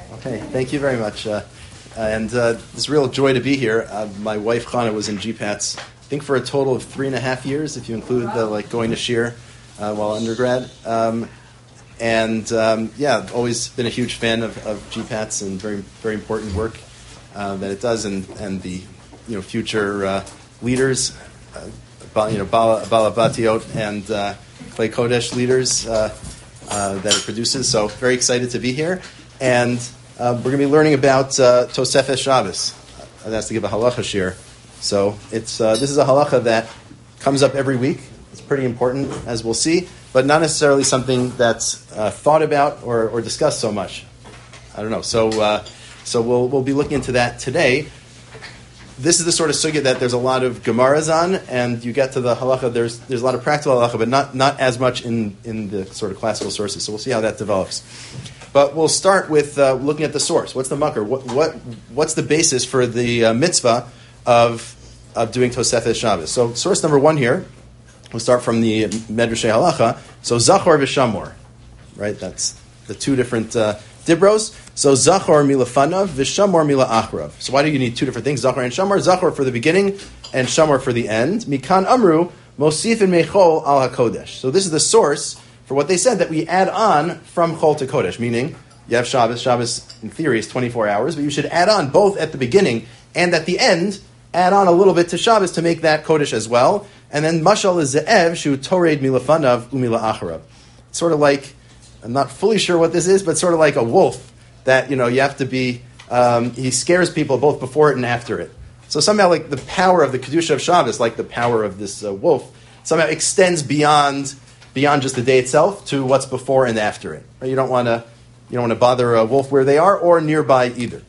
Okay, thank you very much. It's a real joy to be here. My wife, Chana, was in GPATS, I think for a total of 3.5 years, if you include the going to Shir while undergrad. Always been a huge fan of GPATS and very, very important work that it does, and the future leaders, Bala Batiot and Clay Kodesh leaders that it produces. So very excited to be here. And we're going to be learning about Tosefes Shabbos. I've asked to give a halacha shir. So this is a halacha that comes up every week. It's pretty important, as we'll see, but not necessarily something that's thought about or discussed so much. I don't know. So we'll be looking into that today. This is the sort of sugya that there's a lot of gemaras on, and you get to the halacha. There's a lot of practical halacha, but not as much in the sort of classical sources. So we'll see how that develops. But we'll start with looking at the source. What's the makar? What's the basis for the mitzvah of doing Tosefes Shabbos? So source number one here, we'll start from the Medrashei Halacha. So Zachor v'Shamor, right? That's the two different dibros. So Zachor milafanav v'Shamor mila'achrav. So why do you need two different things? Zachor and Shamor. Zachor for the beginning and Shamor for the end. Mikan amru mosif and mechol al hakodesh. So this is the source for what they said, that we add on from Chol to Kodesh, meaning you have Shabbos. Shabbos, in theory, is 24 hours, but you should add on both at the beginning and at the end, add on a little bit to Shabbos to make that Kodesh as well. And then Mashal is Ze'ev, Shu Tored Milafanav Umila Acharav. It's sort of like, I'm not fully sure what this is, but sort of like a wolf that, you have to be, he scares people both before it and after it. So somehow like the power of the Kedusha of Shabbos, like the power of this wolf, somehow extends beyond just the day itself to what's before and after it. You don't want to bother a wolf where they are or nearby either.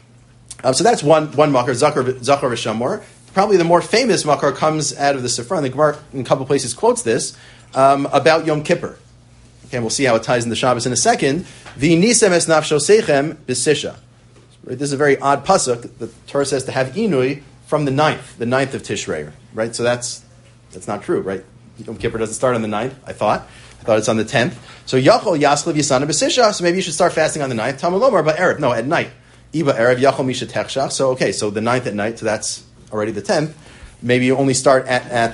So that's one makar, Zachor v'Shamor. Probably the more famous makar comes out of the Sifra, and the Gemara in a couple places quotes this about Yom Kippur. Okay, we'll see how it ties into Shabbos in a second. V'nisem es nafsho seichem b'sisha. This is a very odd pasuk. The Torah says to have inui from the ninth of Tishrei. Right, so that's not true, right? Yom Kippur doesn't start on the 9th, I thought it's on the 10th. So Yachol Yaslev Yisana B'Sisha, so maybe you should start fasting on the 9th. Talmud Lomar, but Erev, no, at night. Iba Erev Yachol Misha Techshach. So the 9th at night, so that's already the 10th. Maybe you only start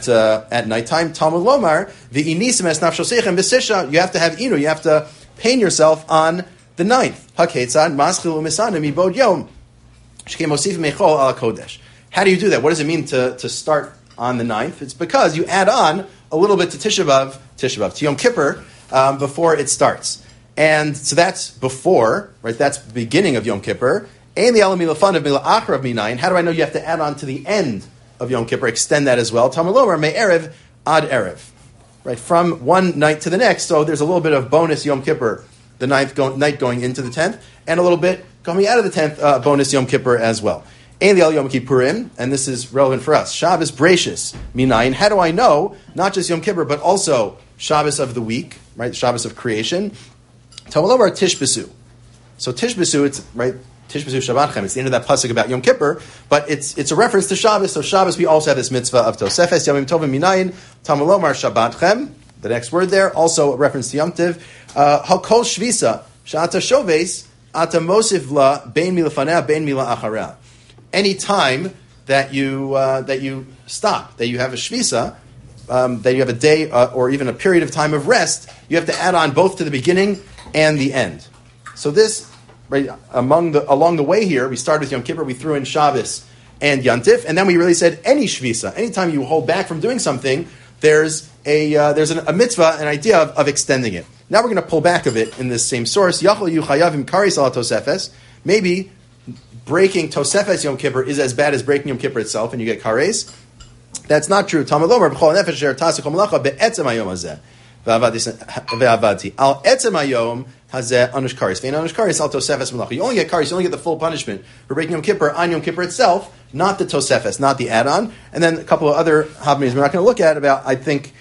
at nighttime. Talmud Lomar, the Inisim Es Nafsho Seichem B'Sisha, you have to have Inu, you have to pain yourself on the 9th. Haketzad Maschil U'Misana Mibod Yom Shkem Osif Mechol Al Kodesh. How do you do that? What does it mean to start on the 9th? It's because you add on a little bit to Tisha B'Av, to Yom Kippur, before it starts. And so that's before, right? That's the beginning of Yom Kippur. And the Elam Milafan of Mila'achrav Minayin. How do I know you have to add on to the end of Yom Kippur? Extend that as well. Talmud Lomar, Me Erev Ad Erev. Right? From one night to the next. So there's a little bit of bonus Yom Kippur, the night going into the 10th, and a little bit coming out of the 10th, bonus Yom Kippur as well. And the El Yom Kippurim, and this is relevant for us. Shabbos Breishis Minayin. How do I know not just Yom Kippur but also Shabbos of the week, right? Shabbos of creation. Talmud Lomar Tishbesu. So Tishbesu, it's right. Tishbesu Shabbatchem. It's the end of that pasuk about Yom Kippur, but it's a reference to Shabbos. So Shabbos, we also have this mitzvah of Tosefes Yomim Tovim Minayin. Talmud Lomar Shabbatchem. The next word there, also a reference to Yom Tiv. Hakol Shvisa Shata Shoves Ata Mosif La Bein Milafaneh Bein Mila Achareh. Any time that you stop, that you have a shvisa, that you have a day or even a period of time of rest, you have to add on both to the beginning and the end. So this, right, along the way here, we started with Yom Kippur, we threw in Shabbos and Yantif, and then we really said any shvisa, anytime you hold back from doing something, there's a mitzvah, an idea of extending it. Now we're going to pull back of it in this same source. Yachol yuchayavim karis ala tosefes. Maybe breaking Tosefes Yom Kippur is as bad as breaking Yom Kippur itself, and you get kares. That's not true. Talmud Lomar b'chol nefesh asher tasik melacha be'etzem hayom hazeh ve'avadti al etzem hayom hazeh anush kares ve'in anush kares al Tosefes melacha. You only get kares. You only get the full punishment for breaking Yom Kippur on Yom Kippur itself, not the Tosefes, not the add-on. And then a couple of other havminis we're not going to look at about. I think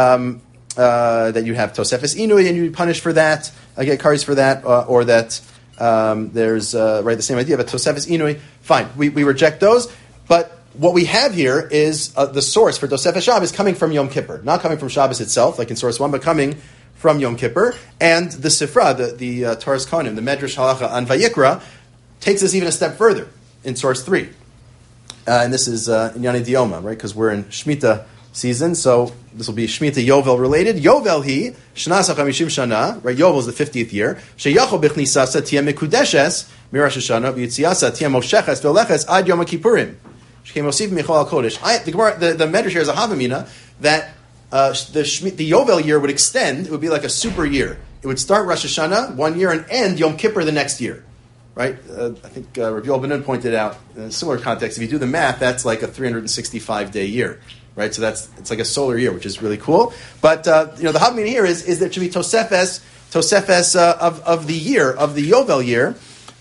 that you have Tosefes Inui and you punish for that, get kares for that, or that. There's the same idea, but Tosefes Inui, fine. We reject those, but what we have here is the source for Tosefes Shabbos coming from Yom Kippur, not coming from Shabbos itself, like in source 1, but coming from Yom Kippur, and the Sifra, the Toras Kohanim, the Medrash Halacha on Vayikra, takes us even a step further in source 3. And this is Inyane Dioma, right? Because we're in Shemitah season, so this will be Shemitah Yovel related. Yovel hi, Shnasa Chamishim Shana, right? Yovel is the 50th year. Sheyachol B'chnisasa Tiyem Mekudeshes, Mirash Hashanah, V'yitziasa Tiyem Mosheches V'leches Ad Yom HaKippurim. Shekei Mosif Michol HaKodesh. The Medrash here is a Havamina that the Yovel year would extend. It would be like a super year. It would start Rosh Hashanah 1 year and end Yom Kippur the next year. Right? I think Rabbi Yoel Ben-Nun pointed out in a similar context. If you do the math, that's like a 365-day year. Right? So it's like a solar year, which is really cool. But the Havamina here is that it should be Tosefes of the year, of the Yovel year.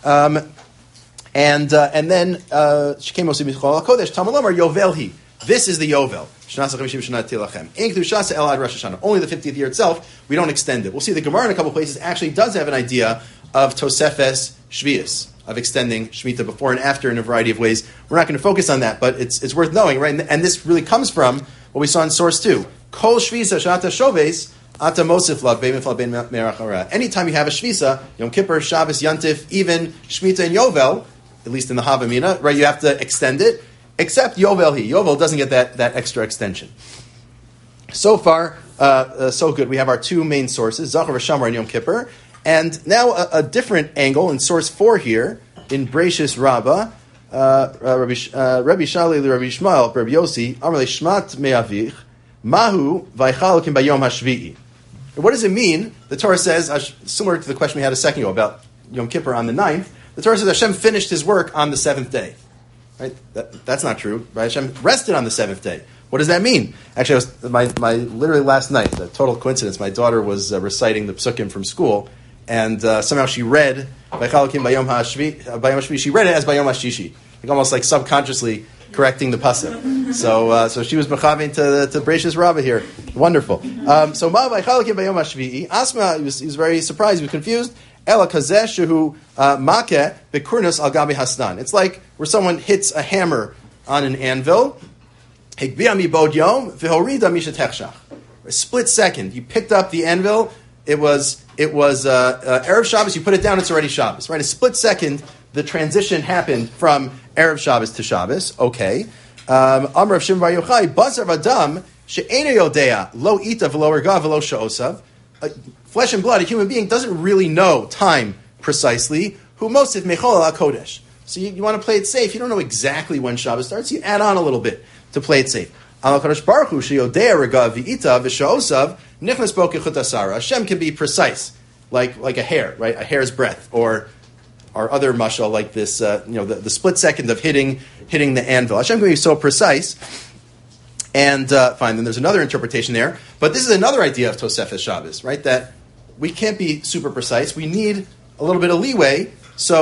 And then Shekei Mosif Michol HaKodesh Talmud Lomar Yovelhi. This is the Yovel. Only the 50th year itself, we don't extend it. We'll see the Gemara in a couple places actually does have an idea of Tosefes Shvius, of extending Shemitah before and after in a variety of ways. We're not going to focus on that, but it's worth knowing, right? And this really comes from what we saw in source 2. Kol Shvisa Shata Shoves Ata Mosif Lav Bein Mifla Bein Merach Hara. Anytime you have a Shvisa, Yom Kippur, Shabbos, Yantif, even Shemitah and Yovel, at least in the Havamina, right? You have to extend it. Except Yovel he. Yovel doesn't get that extra extension. So far, so good. We have our two main sources, Zachar v'Shamar and Yom Kippur. And now a different angle in source 4 here, in Breishis Rabbah, Rabbi Shali Rabbi Yishmael, Rabbi Yossi, Amar le Shmat me'avich, Mahu v'aychalakim bayom hashvi'i. What does it mean? The Torah says, similar to the question we had a second ago about Yom Kippur on the 9th, the Torah says Hashem finished his work on the 7th day. Right? That's not true. Right? Hashem rested on the 7th day. What does that mean? Actually, my literally last night, a total coincidence, my daughter was reciting the psukim from school, and somehow she read Vaychalakim Bayom Hashvi. She read it as Bayom Hashishi, like almost like subconsciously correcting the pasuk. So she was mechavein to Breishis Rabbah here. Wonderful. So Ma Vaychalakim Bayom Hashvi. Asma, he was very surprised. He was confused. Ela kazeh shehu makeh bekurnas al gabi hasnan. It's like where someone hits a hammer on an anvil. Higbia mi bod yom v'horida mishatechshach. A split second. You picked up the anvil. It was Erev Shabbos. You put it down. It's already Shabbos. Right. A split second. The transition happened from Erev Shabbos to Shabbos. Okay. Amar of Shimon Bar Yochai Basar Vadam she'ena yodea lo ita v'lo erga v'lo she'osav. Flesh and blood, a human being, doesn't really know time precisely. Who mosif mechol al kodesh. So you want to play it safe. You don't know exactly when Shabbos starts. You add on a little bit to play it safe. Al kodesh baruch hu sheyodea rega v'ita v'shaosav nichnas bo kechut asara. Hashem can be precise, like a hair, right? A hair's breadth, or our other mashal, like this, the split second of hitting the anvil. Hashem can be so precise. And fine, then there's another interpretation there. But this is another idea of Tosefes Shabbos, right? That we can't be super precise. We need a little bit of leeway.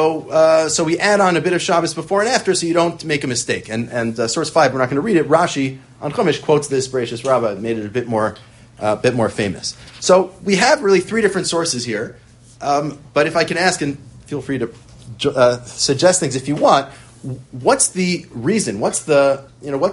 So we add on a bit of Shabbos before and after so you don't make a mistake. And source 5, we're not going to read it. Rashi on Chumash quotes this Breishis Rabbah, made it a bit more famous. So we have really 3 different sources here. But if I can ask, and feel free to suggest things if you want, what's the reason? What's the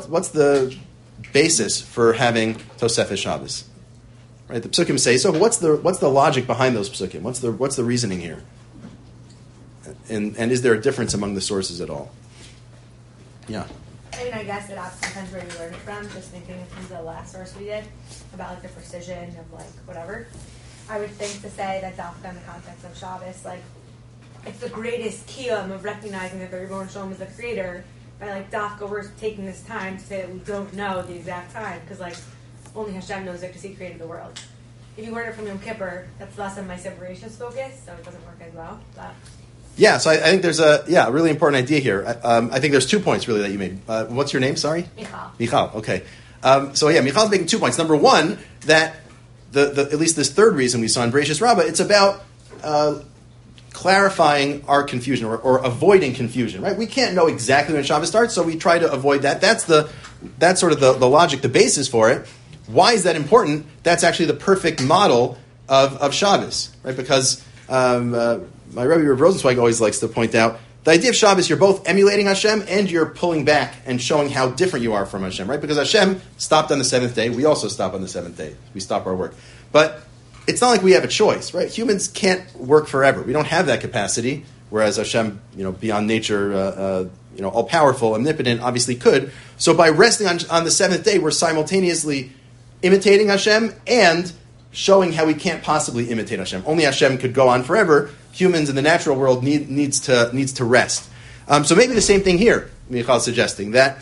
basis for having Tosefes Shabbos? Right, the psukim say so. But what's the logic behind those psukim? What's the reasoning here? And is there a difference among the sources at all? Yeah. I mean, I guess it depends where you learn it from. Just thinking of the last source we did about like the precision of like whatever. I would think to say that Dafka in the context of Shabbos, like it's the greatest kiyum of recognizing that the Rebbeinu Shalom is the creator. By like Dafka, we're taking this time to say that we don't know the exact time because like only Hashem knows it because He created the world. If you learn it from Yom Kippur, that's less of my separationist focus, so it doesn't work as well. But yeah, so I think there's a really important idea here. I think there's 2 points really that you made. What's your name? Sorry, Michal. Okay. Michal's making 2 points. Number 1, that the at least this third reason we saw in Breishis Rabbah, it's about clarifying our confusion or avoiding confusion. Right? We can't know exactly when Shabbos starts, so we try to avoid that. That's sort of the logic, the basis for it. Why is that important? That's actually the perfect model of Shabbos, right? Because my Rebbe Rav Rosenzweig always likes to point out the idea of Shabbos, you're both emulating Hashem and you're pulling back and showing how different you are from Hashem, right? Because Hashem stopped on the 7th day. We also stop on the 7th day. We stop our work. But it's not like we have a choice, right? Humans can't work forever. We don't have that capacity, whereas Hashem, beyond nature, all-powerful, omnipotent, obviously could. So by resting on the seventh day, we're simultaneously imitating Hashem and showing how we can't possibly imitate Hashem. Only Hashem could go on forever. Humans in the natural world needs to rest. So maybe the same thing here, Michal is suggesting, that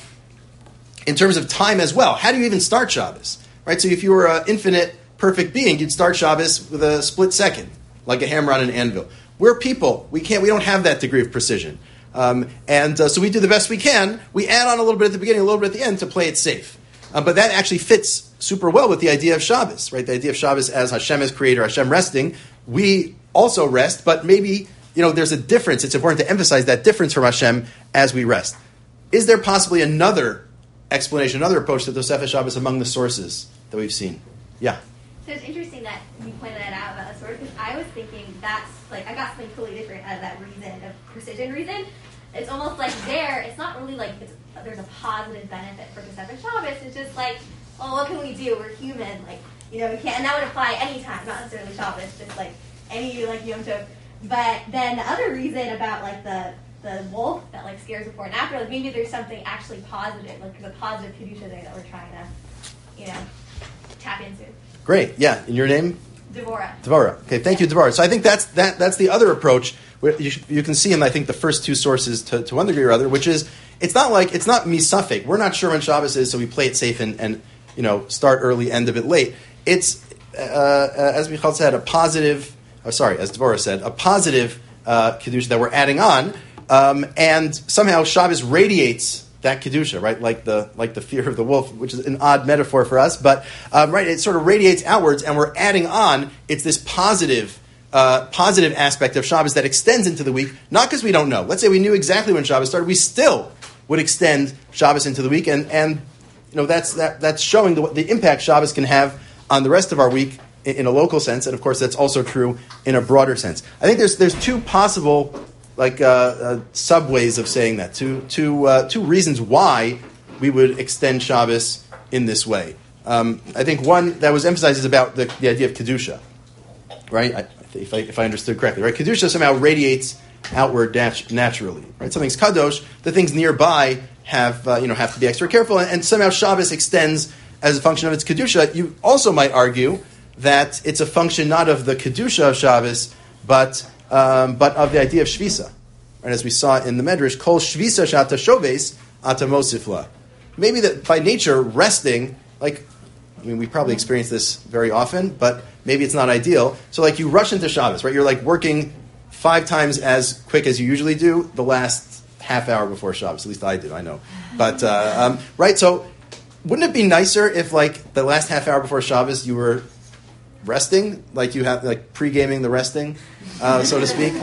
in terms of time as well, how do you even start Shabbos? Right? So if you were an infinite, perfect being, you'd start Shabbos with a split second, like a hammer on an anvil. We're people. We don't have that degree of precision. So we do the best we can. We add on a little bit at the beginning, a little bit at the end to play it safe. But that actually fits super well with the idea of Shabbos, right? The idea of Shabbos as Hashem as creator, Hashem resting. We also rest, but maybe, there's a difference. It's important to emphasize that difference from Hashem as we rest. Is there possibly another explanation, another approach to Tosefes Shabbos among the sources that we've seen? Yeah. So it's interesting that you pointed that out about the sword, because I was thinking that's, I got something totally different out of that reason, of precision reason. It's almost like it's not really there's a positive benefit for Tosefes Shabbos. It's just what can we do? We're human. We can't, and that would apply anytime, not necessarily Shabbos, just any Yom Tov. But then the other reason about the wolf that scares before and after, maybe there's something actually positive, there's a positive kedusha there that we're trying to, tap into. Great, yeah. And your name? Devorah. Okay, thank you, Devorah. So I think that's the other approach. Where you can see in, I think, the first two sources to one degree or other, which is it's not misafek. We're not sure when Shabbos is, so we play it safe and start early, end of it late. It's as Michal said, as Devorah said, a positive kedusha that we're adding on, and somehow Shabbos radiates that kedusha, right? Like the fear of the wolf, which is an odd metaphor for us, but right, it sort of radiates outwards, and we're adding on. It's this positive aspect of Shabbos that extends into the week. Not because we don't know. Let's say we knew exactly when Shabbos started, we still would extend Shabbos into the week, and that's showing the impact Shabbos can have on the rest of our week in a local sense, and of course that's also true in a broader sense. I think there's two possible subways of saying that. Two reasons why we would extend Shabbos in this way. I think one that was emphasized is about the idea of kedusha, right? If I understood correctly, right? Kedusha somehow radiates outward naturally, right? Something's kadosh, the things nearby have to be extra careful, and somehow Shabbos extends as a function of its kedusha. You also might argue that it's a function not of the kedusha of Shabbos, but of the idea of shvisa. And as we saw in the Medrash, kol shvisa shata shoves ata mosifla. Maybe that by nature, resting, we probably experience this very often, but maybe it's not ideal. So you rush into Shabbos, right? You're working 5 times as quick as you usually do the last half hour before Shabbos. At least I do, I know. But, right, so wouldn't it be nicer if the last half hour before Shabbos you were resting, you have pre-gaming the resting, so to speak?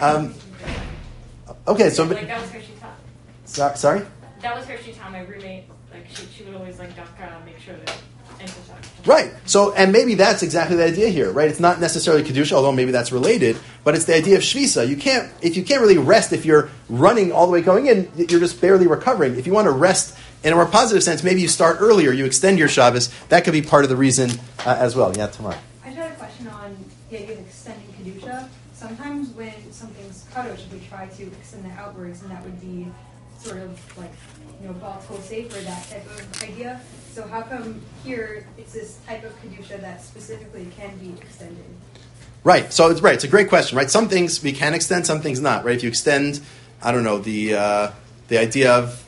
Okay, so that was her she taught. Sorry? That was her she taught my roommate. She would always make sure that enter Shabbos. Right. So, and maybe that's exactly the idea here, right? It's not necessarily kedusha, although maybe that's related, but it's the idea of shvisa. If you can't really rest if you're running all the way going in, you're just barely recovering. If you want to rest in a more positive sense, maybe you start earlier, you extend your Shabbos. That could be part of the reason as well. Yeah, Tamar. I just had a question on the idea of extending kedusha. Sometimes when something's kadosh, we try to extend it outwards, and that would be sort of volatile safe or that type of idea. So how come here it's this type of kedusha that specifically can be extended? Right. So it's right. It's a great question, right? Some things we can extend, some things not, right? If you extend, I don't know, the idea of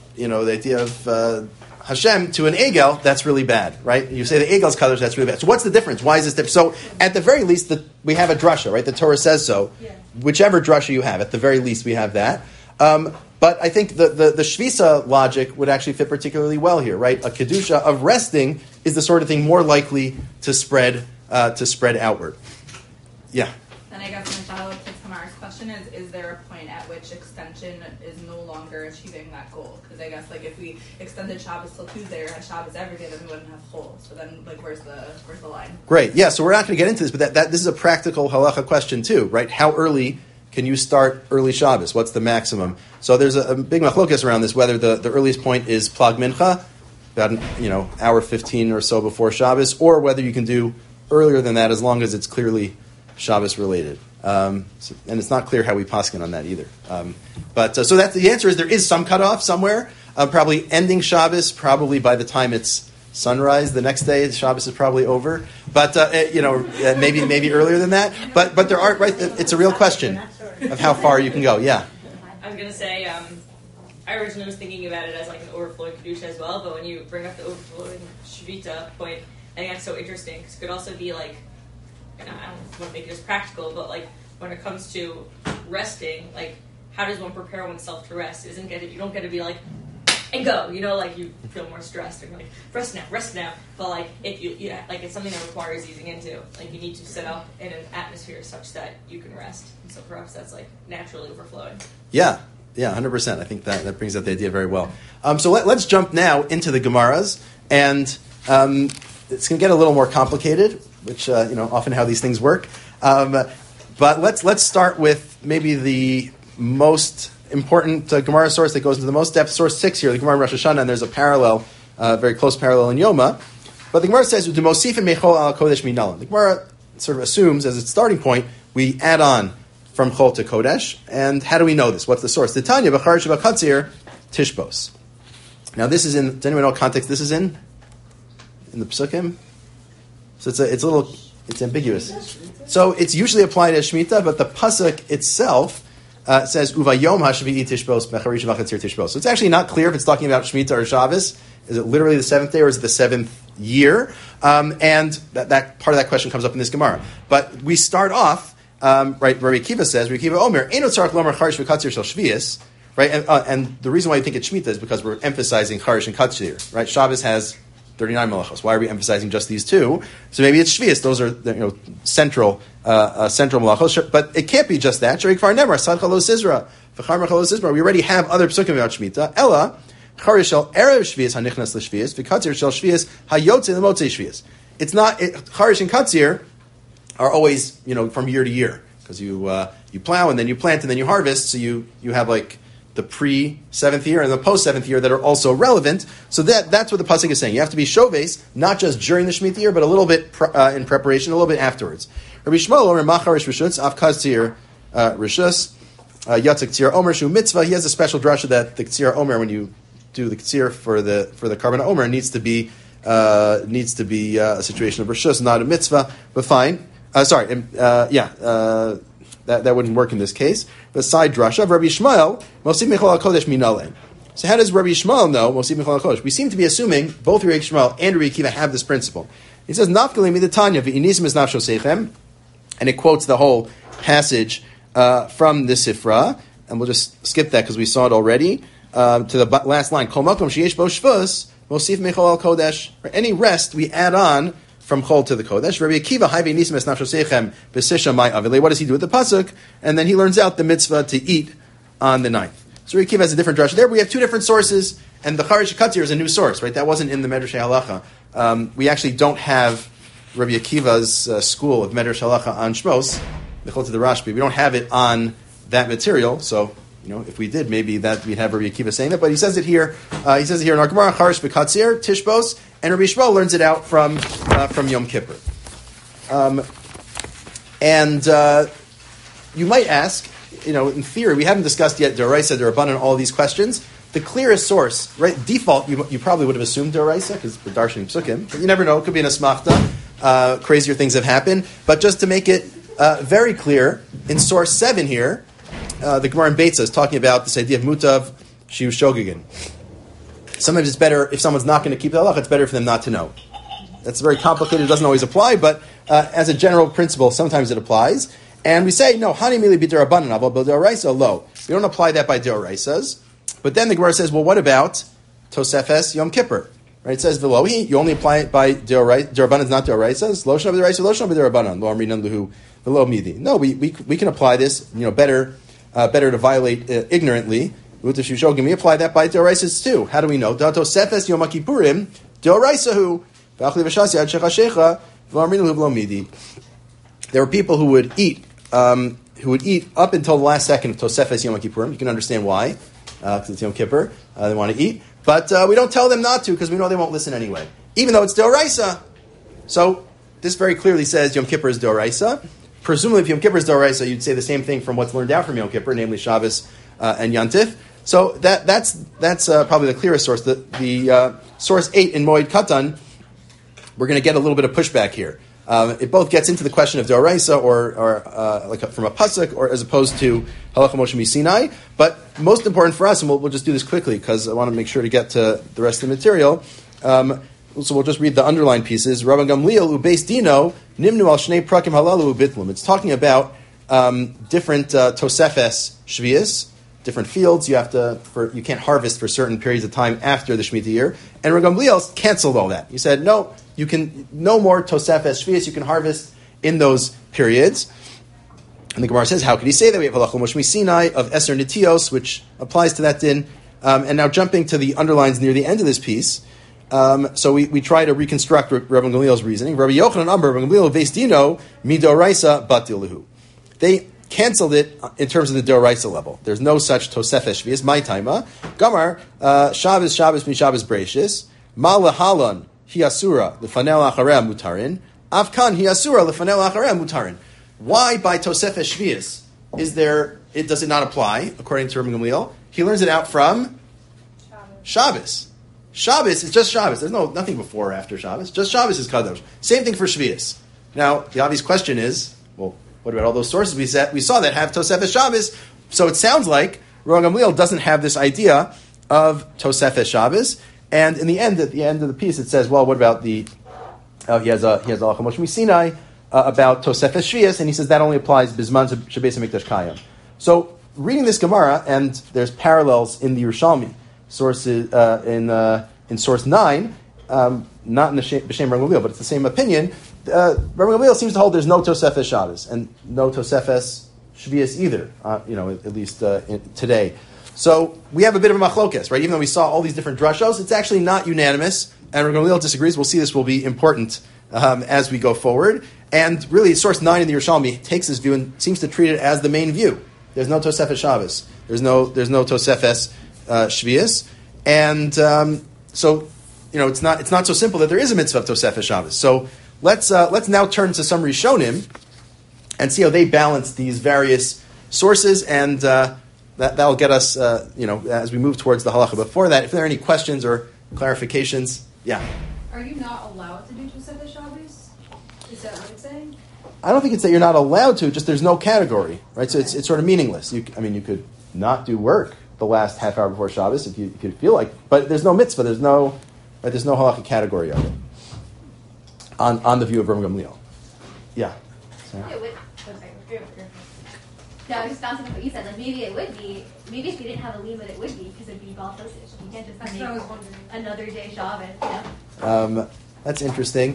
Hashem to an egel, that's really bad, right? You say the egel's kadosh, that's really bad. So what's the difference? Why is this different? So at the very least, we have a drasha, right? The Torah says so. Yeah. Whichever drasha you have, at the very least, we have that. But I think the shvisa logic would actually fit particularly well here, right? A kedusha of resting is the sort of thing more likely to spread outward. Yeah. Then I guess my follow-up to Tamar's question is there a point at which extension is no longer achieving that goal? Because I guess if we extended Shabbos till Tuesday or had Shabbos every day, then we wouldn't have chol. So then where's the line? Great. Yeah. So we're not going to get into this, but this is a practical halacha question too, right? How early can you start early Shabbos? What's the maximum? So there's a big machlokas around this, whether the earliest point is plag mincha, about hour 15 or so before Shabbos, or whether you can do earlier than that as long as it's clearly Shabbos related. And it's not clear how we paskin on that either. So that's the answer is there is some cutoff somewhere. Probably ending Shabbos, probably by the time it's sunrise the next day, Shabbos is probably over. But maybe earlier than that. But there are it's a real question of how far you can go. Yeah. I was gonna say, I originally was thinking about it as like an overflowing kedusha as well, but when you bring up the overflowing shvita point, I think that's so interesting because it could also be like, and I don't want to make it as practical, but like when it comes to resting, like how does one prepare oneself to rest? You don't get to be like and go, like you feel more stressed and like rest now. But like if like it's something that requires easing into, like you need to set up in an atmosphere such that you can rest. And so perhaps that's like naturally overflowing. Yeah, 100%. I think that brings out the idea very well. So let's jump now into the Gemaras, and it's going to get a little more complicated, which often how these things work. But let's start with maybe the most important Gemara source that goes into the most depth, source 6 here, the Gemara in Rosh Hashanah, and there's a parallel, very close parallel in Yoma. But the Gemara says, "The Gemara sort of assumes as its starting point, we add on from Chol to Kodesh. And how do we know this? What's the source? The Tanya, B'char Shabakatzir, Tishbos. Now this is in, does anyone know what context this is in the Psukim? So it's ambiguous. So it's usually applied as Shemitah, but the Pasuk itself says, Uvayom HaShavi'i Tishbos, B'char Shabakatzir Tishbos. So it's actually not clear if it's talking about Shemitah or Shabbos. Is it literally the 7th day or is it the 7th year? And that part of that question comes up in this Gemara. But we start off, right, Rabbi Akiva says, Rabbi Akiva Omer, Eino tzarich lomer charish v'katzir shel shvius, right? And the reason why you think it's Shemitah is because we're emphasizing charish and katzir, right? Shabbos has 39 malachos. Why are we emphasizing just these two? So maybe it's shvius. Those are central malachos. But it can't be just that. Sharik far never sadcha lo sizra v'char mechal lo sizra. We already have other psukim about Shemitah. Ella charish shel erev shvius hanichnas l'shvius v'katzir shel shvius hayotze l'motzei shvius. It's not charish and katzir are always, from year to year, because you plow and then you plant and then you harvest, so you have like the pre-7th year and the post-7th year that are also relevant. So that's what the pasuk is saying. You have to be shoves, not just during the Shemitah year, but a little bit in preparation, a little bit afterwards. Rabbi Shmuel Omer Macharish Rishutz Av Katzir Rishus Yatzik Tzir Omer Shu Mitzvah. He has a special drasha that the Tzir Omer, when you do the Tzir for the Karban Omer, needs to be a situation of Rishus, not a mitzvah, but fine. That wouldn't work in this case. The side drasha of Rabbi Shmuel, Mosif Mechol HaKodesh Minale. So how does Rabbi Shmuel know Mosif Mechol HaKodesh? We seem to be assuming both Rabbi Shmuel and Rabbi Akiva have this principle. He says, Nafkalim Midatanya v'inisim es nafsho seichem, and it quotes the whole passage from the Sifra, and we'll just skip that because we saw it already, to the last line, Kol makom sheyesh bo shvus, Mosif Mechol HaKodesh. Any rest we add on from Chol to the Kodesh. Rabbi Akiva, Hayve Nisim Es Nafsho Seichem B'Sisha Mai Avile. What does he do with the pasuk? And then he learns out the mitzvah to eat on the 9th. So Rabbi Akiva has a different drasha there. We have two different sources, and the Charish Katzir is a new source, right? That wasn't in the Medrash Halacha. We actually don't have Rabbi Akiva's school of Medrash Halacha on Shmos, the Chol to the Rashbi. We don't have it on that material, so if we did, maybe that we'd have Rabbi Akiva saying that. But he says it here. He says it here in our Gemara, Charish B'Katzir, Tishbos, and Rabbi Shmuel learns it out from Yom Kippur. You might ask, in theory, we haven't discussed yet D'Oraisa, D'Rabbanan, all these questions. The clearest source, right? Default, you probably would have assumed D'Oraisa because we're darshaning psukim, but you never know. It could be an asmachta. Crazier things have happened. But just to make it very clear, in source 7 here, the Gemara in Beitza is talking about this idea of mutav shiu shogegin. Sometimes it's better, if someone's not going to keep the halacha, it's better for them not to know. That's very complicated, it doesn't always apply, but as a general principle, sometimes it applies. And we say, no, hani mili b'derabanan, but b'deraisa, lo. We don't apply that by deraisas. But then the Gemara says, well, what about Tosefes Yom Kippur? Right? It says, v'lohi, you only apply it by derabanan, not deraisas. Lo shana b'deraisa, lo shana b'derabanan, lo amrinan luhu, v'lo midi. No, we can apply this, better to violate ignorantly. We apply that by Deoraisas too. How do we know? Tosefes Yom Kippurim, Deoraisahu, there were people who would eat up until the last second of Tosefes Yom Kippurim. You can understand why, because it's Yom Kippur. They want to eat. But we don't tell them not to, because we know they won't listen anyway. Even though it's Deoraisa. So this very clearly says Yom Kippur is Doraisa. Presumably, if Yom Kippur is Doraisa, you'd say the same thing from what's learned out from Yom Kippur, namely Shabbos and Yantif. So that's probably the clearest source. The source 8 in Moed Katan, we're going to get a little bit of pushback here. It both gets into the question of Doraisa or from a pasuk, or as opposed to Halacha Moshe Sinai. But most important for us, and we'll just do this quickly because I want to make sure to get to the rest of the material. So we'll just read the underlined pieces. Rabban Gamliel ubeis dino nimnu al shnei prakim halalu ubitlum. It's talking about different tosefes shvius, different fields. You can't harvest for certain periods of time after the Shemitah year. And Rabban Gamliel canceled all that. He said, no, you can no more tosefes shvius. You can harvest in those periods. And the Gemara says, how could he say that? We have Halacha Moshe Sinai of Eser Nitios, which applies to that din. And now jumping to the underlines near the end of this piece. So we try to reconstruct Rabban Gamliel's reasoning. Rabbi Yochanan Amar, Rabban Gamliel veis dino midoraisa batiluhu. They canceled it in terms of the doraisa level. There's no such tosefes shvius. My taima Gamar Shabbos mi Shabbos breishis ma lehalon hiasura lefanel acharem mutarin afkan hiasura lefanel acharem mutarin. Why by tosefes shvius does it not apply according to Rabban Gamliel? He learns it out from Shabbos. Shabbos is just Shabbos. There's nothing before or after Shabbos. Just Shabbos is Kadosh. Same thing for Shvius. Now, the obvious question is, well, what about all those sources we saw that have Tosefes Shabbos? So it sounds like Rabban Gamliel doesn't have this idea of Tosefes Shabbos. And in the end, at the end of the piece, it says, well, what about he has Halacha Moshe Sinai about Tosefes Shvius, and he says that only applies Bizman Shabbos HaMikdash Kayam. So reading this Gemara, and there's parallels in the Yerushalmi, sources in source 9, not in the B'Shem Rabban Gamliel, but it's the same opinion. Rabban Gamliel seems to hold there's no Tosefes Shabbos and no Tosefes Shvius either, at least today. So we have a bit of a machlokes, right? Even though we saw all these different drushos, it's actually not unanimous, and Rabban Gamliel disagrees. We'll see this will be important as we go forward. And really, source 9 in the Yerushalmi takes this view and seems to treat it as the main view. There's no Tosefes Shabbos. There's no Tosefes Shvius, and so it's not so simple that there is a mitzvah of Tosefes Shabbos. So let's now turn to some Rishonim and see how they balance these various sources, and that'll get us as we move towards the halacha. Before that, if there are any questions or clarifications, yeah. Are you not allowed to do Tosefes Shabbos? Is that what it's saying? I don't think it's that you're not allowed to. Just there's no category, right? So it's sort of meaningless. You could not do work the last half hour before Shabbos if you feel like, but there's no mitzvah, there's no halachic category of it on the view of Rabban Gamliel. Yeah. No, I was just bouncing off what you said. Like maybe if you didn't have a limit, it would be because it'd be ball postage. You can't just make another day Shabbos. That's interesting.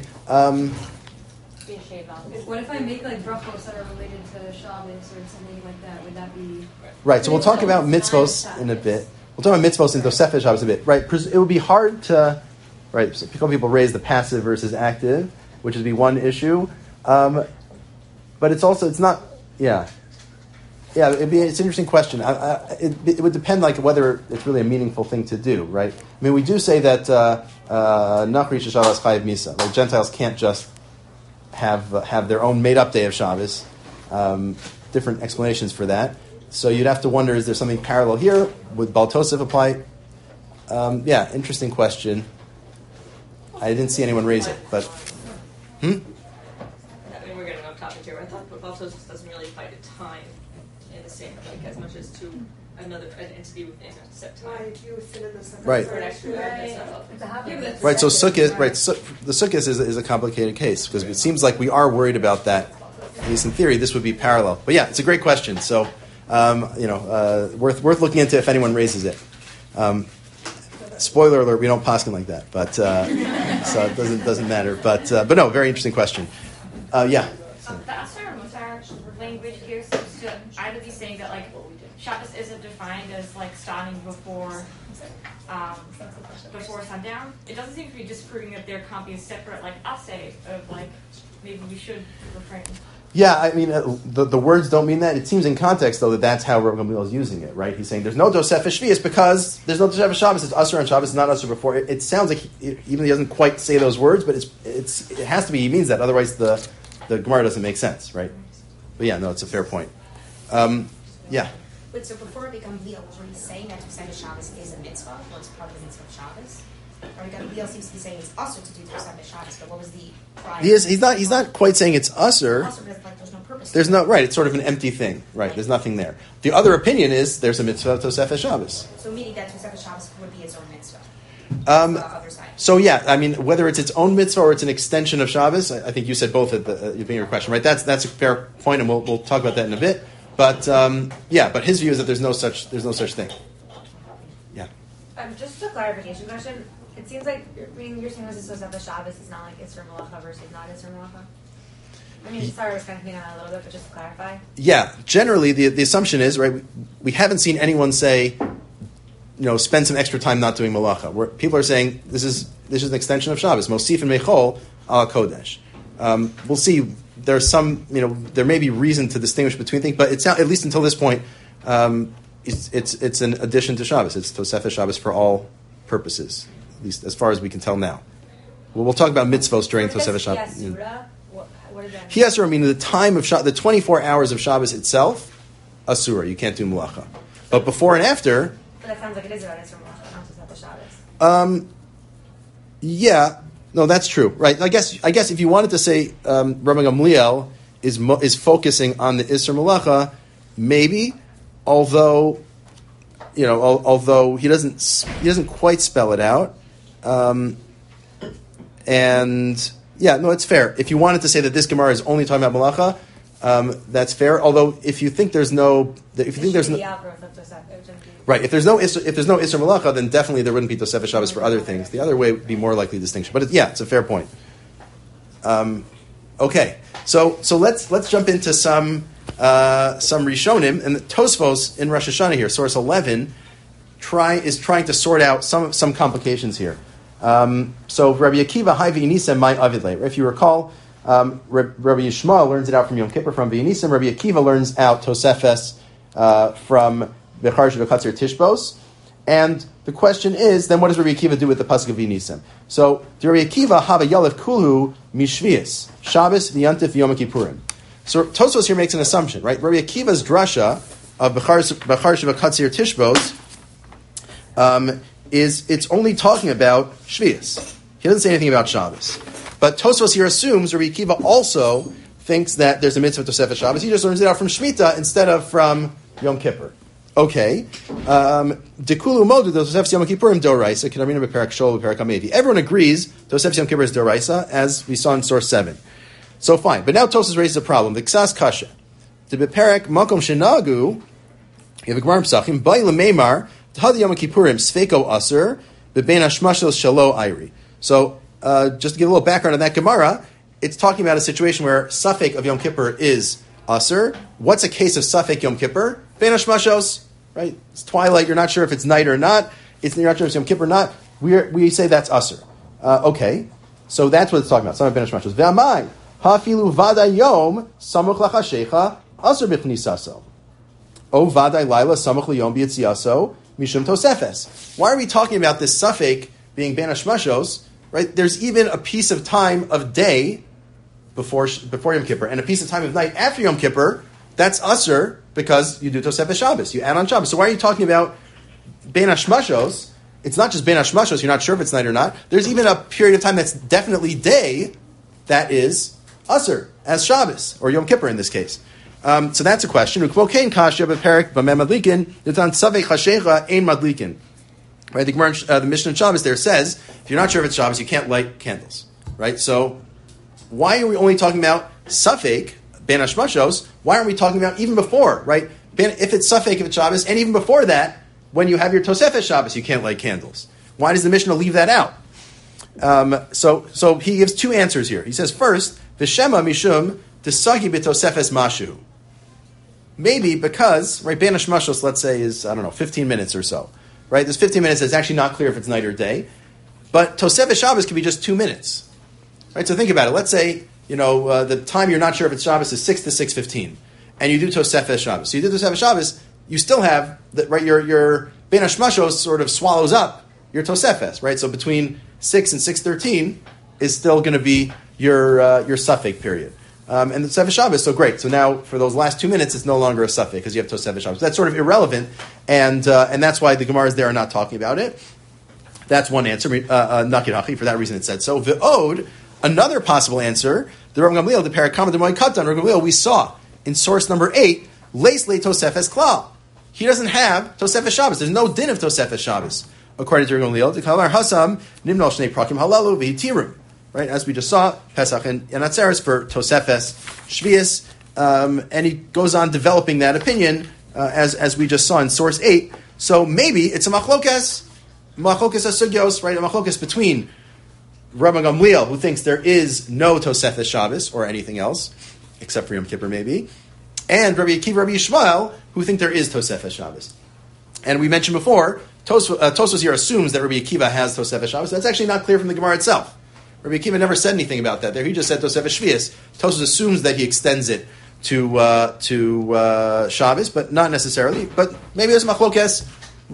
What if I make like brachos that are related to Shabbos or something like that? Would that be right? So we'll talk about mitzvos in a bit. We'll talk about mitzvos and Tosefes Shabbos a bit. Right? It would be hard to, right? So people raise the passive versus active, which would be one issue. But it's not. Yeah. It's an interesting question. It would depend, like whether it's really a meaningful thing to do, right? I mean, we do say that Nachri Shabbos Chayiv Misa. Like Gentiles can't just have their own made up day of Shabbos. Different explanations for that. So you'd have to wonder: is there something parallel here? Would Baal Tosef apply? Interesting question. I didn't see anyone raise it, but. I mean, we're getting off topic here. I thought Baal Tosef doesn't really apply to time in the same as much as to an entity within a set time. Right. Right. So Sukkot, right? The Sukkot is a complicated case because it seems like we are worried about that. At least in theory, this would be parallel. But yeah, it's a great question. So worth looking into if anyone raises it. Spoiler alert: we don't paskin like that, but so it doesn't matter. But no, very interesting question. Yeah. The Asar Mutar language here seems to either be saying that like Shabbos isn't defined as like starting before sundown. It doesn't seem to be disproving that there can't be a separate like assay of like maybe we should refrain. Yeah, I mean, the words don't mean that. It seems in context, though, that that's how Rabbi Gamliel is using it, right? He's saying there's no Tosefes Shvius because there's no Tosefes Shabbos. It's Usher on Shabbos, it's not Usher before. It sounds like, even though he doesn't quite say those words, but it has to be, he means that. Otherwise, the Gemara doesn't make sense, right? But yeah, no, it's a fair point. Yeah. Wait, so before Rabbi Gamliel, were you saying that Tosefes Shabbos is a mitzvah, or it's part of the mitzvah of Shabbos? Rabbi Gamliel seems to be saying it's usher to do Tosefes Shabbos, but what was the prior? He's not quite saying it's usher. Also, there's no purpose. There's no, right, it's sort of an empty thing, right? There's nothing there. The other opinion is there's a mitzvah of Tosefes Shabbos. So meaning that Tosefes Shabbos would be its own mitzvah. Other side. So yeah, I mean, whether it's its own mitzvah or it's an extension of Shabbos, I think you said both at the beginning of your question, right? That's a fair point, and we'll talk about that in a bit. But but his view is that there's no such thing. Yeah. Just a clarification question. It seems like you're saying this is Tosefes Shabbos. It's not like Isser Malacha versus not Isser Malacha. I mean, sorry, I was kind of thinking on that a little bit, but just to clarify. Yeah, generally the assumption is, right, we haven't seen anyone say, spend some extra time not doing malacha. Where people are saying this is an extension of Shabbos. Mosif and Mechol al Kodesh. We'll see. There's some, there may be reason to distinguish between things, but it's not, at least until this point, it's an addition to Shabbos. It's Tosefes Shabbos for all purposes, at least as far as we can tell now. Well, we'll talk about mitzvos during Tosefes Shabbos. What is that? Hiyasura, meaning the time of the 24 hours of Shabbos itself, asura. You can't do malacha. But before and after. But that sounds like it is about Isser Malacha, not Tosefes Shabbos. Yeah. No, that's true, right? I guess if you wanted to say Rabbi Gamliel is focusing on the Isser Malacha, maybe, although he doesn't quite spell it out, and yeah, no, it's fair. If you wanted to say that this Gemara is only talking about Malacha, that's fair. Although if you think there's no, right, if there's no Isser Malacha, then definitely there wouldn't be Tosefes Shabbos for other things. The other way would be more likely distinction. But it's a fair point. Okay, so let's jump into some Rishonim, and the Tosfos in Rosh Hashanah here, source 11, is trying to sort out some complications here. So Rabbi Akiva, Hai V'Yinisem, my Avidle. If you recall, Rabbi Yishmael learns it out from Yom Kippur from V'Yinisem. Rabbi Akiva learns out Tosefes from Bechar Shevakatzir Tishbos. And the question is, then what does Rabbi Akiva do with the pasuk of V'Yinisem? So, the Rabbi Akiva, Hava Yalev Kulhu Mishvius, Shabbos V'Yantif V'Yom Kippurim. So, Tosfos here makes an assumption, right? Rabbi Akiva's drasha of Bechar Shevakatzir Tishbos it's only talking about Shvius. He doesn't say anything about Shabbos. But Tosfos here assumes Rabbi Akiva also thinks that there's a mitzvah Tosefes Shabbos. He just learns it out from Shemitah instead of from Yom Kippur. Okay. Dekulu modu Tosefes Yom Kippurim doraisa. Kedarina beperak shol beperak hamevi. Everyone agrees Tosefes Yom Kippur is doraisa, as we saw in source 7. So fine. But now Tosfos raises a problem. The Ksas kasha. To beperak makom shenagu. You have a Gemara Pesachim. Bai lemeimar. Tahad Yom Kippurim Sfeiko Aser Bebein Hashmashos Shalo Airi. So, just to give a little background on that Gemara, it's talking about a situation where Safek of Yom Kippur is Aser. What's a case of Safek Yom Kippur? Bein Hashmashos, right? It's twilight. You're not sure if it's night or not. You're not sure if it's Yom Kippur or not. We say that's Aser. Okay, so that's what it's talking about. Some of Bein Hashmashos. Ve'amai Hafilu Vada Yom Samuch Lachashecha Aser B'Chnisaso. O Vadai Laila Samuch Liyom B'Yitziaso Mishum Tosefes. Why are we talking about this Safek being Ben Hashmashos? Right? There's even a piece of time of day before Yom Kippur and a piece of time of night after Yom Kippur. That's Aser because you do Tosefes Shabbos. You add on Shabbos. So why are you talking about Ben Hashmashos? It's not just Ben Hashmashos. You're not sure if it's night or not. There's even a period of time that's definitely day that is Aser as Shabbos or Yom Kippur in this case. So that's a question. Right, the Mishnah in Shabbos there says, if you're not sure if it's Shabbos, you can't light candles. Right? So why are we only talking about Safek, Ben Hashmashos? Why aren't we talking about even before? Right? If it's Safek, if it's Shabbos, and even before that, when you have your Tosefes Shabbos, you can't light candles. Why does the Mishnah leave that out? So he gives two answers here. He says, first, V'shema mishum desagi b'Tosefes mashu. Maybe because, right, Ben Hashmashos, let's say, is, 15 minutes or so. Right? There's 15 minutes, it's actually not clear if it's night or day. But Tosefes Shabbos could be just 2 minutes. Right? So think about it. Let's say the time you're not sure if it's Shabbos is 6 to 6:15, and you do Tosefes Shabbos. So you do Tosefes Shabbos, you still have your Ben Hashmashos sort of swallows up your Tosefes, right? So between 6 and 6:13 is still going to be your Safek period. And the Tosefes Shabbos, so great. So now for those last 2 minutes, it's no longer a Safek because you have Tosefes Shabbos. That's sort of irrelevant, and that's why the Gemaras there are not talking about it. That's one answer. Nakid Hachi, for that reason it said so. V'od, another possible answer, the Rav Gamliel, the Parakama, the Moed Katan, Rav Gamliel, we saw in source number 8, Leis Le Tosefes Klal. He doesn't have Tosefes Shabbos. There's no din of Tosefes Shabbos. According to Rav Gamliel, the Kalamar Hasam, Nimnal Shnei Prakim Halalu V'Hitirim. Right, as we just saw, Pesach and Atzeres for Tosefes Shvius, and he goes on developing that opinion, as we just saw in source 8. So maybe it's a machlokes asugyos, right? A machlokes between Rabbi Gamliel, who thinks there is no Tosefes Shabbos or anything else, except for Yom Kippur maybe, and Rabbi Akiva, Rabbi Yishmael, who think there is Tosefes Shabbos. And we mentioned before, Tosfos here assumes that Rabbi Akiva has Tosefes Shabbos. That's actually not clear from the Gemara itself. Rabbi Akiva never said anything about that there. He just said Tosefes Shvius. Tosfos assumes that he extends it to Shabbos, but not necessarily. But maybe there's machlokes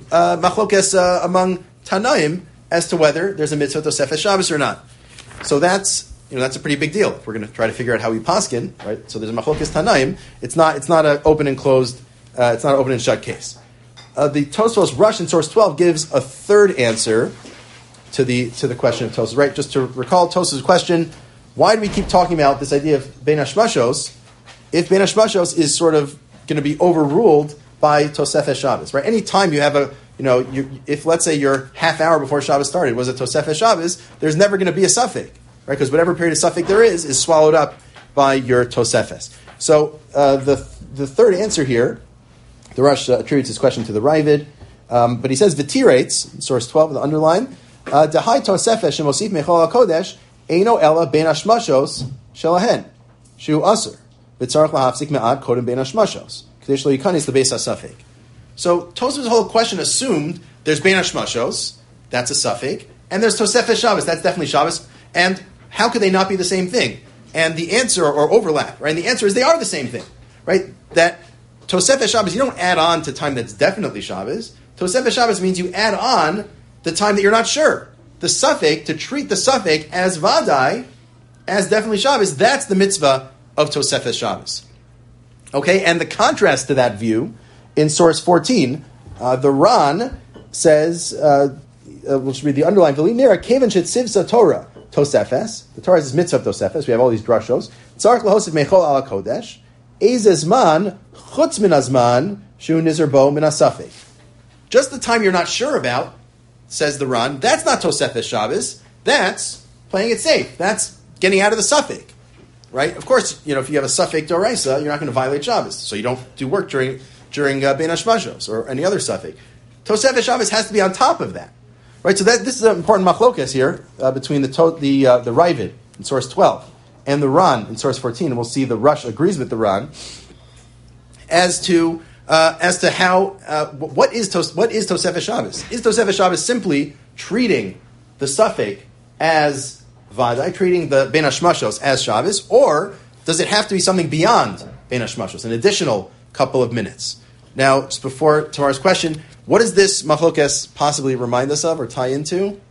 among Tanaim as to whether there's a mitzvah Tosefes Shabbos or not. So that's a pretty big deal. If we're going to try to figure out how we paskin, right? So there's a machlokes Tanaim. It's not an open and closed. It's not an open and shut case. The Tosfos Rush in source 12 gives a third answer to the question of Tosfos. Right? Just to recall Tosfos' question, why do we keep talking about this idea of Ben Hashmashos if Ben Hashmashos is sort of going to be overruled by Tosefes Shabbos? Right? Any time you have if let's say your half hour before Shabbos started was a Tosefes Shabbos, there's never going to be a Safek, right? Because whatever period of Safek there is swallowed up by your Tosefes. So the third answer here, the Rosh attributes his question to the Ravid, but he says V'tirates, source 12 in the underline, Dahai Tosefes shemosif mechol hakodesh eino ela ben hashmashos shelahen shu aser v'tzarich lahafzik me'ad kodem ben hashmashos kadesh lo yikanis lebeis hasafek. So Tosfos' whole question assumed there's ben hashmashos, that's a safek, and there's Tosefes Shabbos, that's definitely Shabbos, and how could they not be the same thing? And the answer, or overlap, right? And the answer is they are the same thing, right? That Tosefes Shabbos, you don't add on to time that's definitely Shabbos. Tosefes Shabbos means you add on the time that you're not sure. The Safek, to treat the Safek as Vadai, as definitely Shabbos, that's the mitzvah of Tosefes Shabbos. Okay, and the contrast to that view, in source 14, the Ran says, which would be the underline, V'linera kevan shetzivsa Torah, Tosefes. The Torah is this mitzvah of Tosefes. We have all these drashos. Tzarich lahosif mechol ala kodesh. Ezezman chutz min azman shu nizer bo min asafek. Just the time you're not sure about, says the Ran, that's not Tosefes Shabbos. That's playing it safe. That's getting out of the Safek, right? Of course, if you have a Safek Doraisa, you're not going to violate Shabbos, so you don't do work during Ben Hashmashos or any other Safek. Tosefes Shabbos has to be on top of that, right? So this is an important machlokes here between the Ravid in source 12 and the Ran in source 14, and we'll see the Rush agrees with the Ran as to how what is Tosefes Shabbos? Is Tosefes Shabbos simply treating the Safek as Vadai, treating the Ben Hashmashos as Shabbos, or does it have to be something beyond Ben Hashmashos, an additional couple of minutes? Now, just before tomorrow's question, what does this machlokes possibly remind us of or tie into?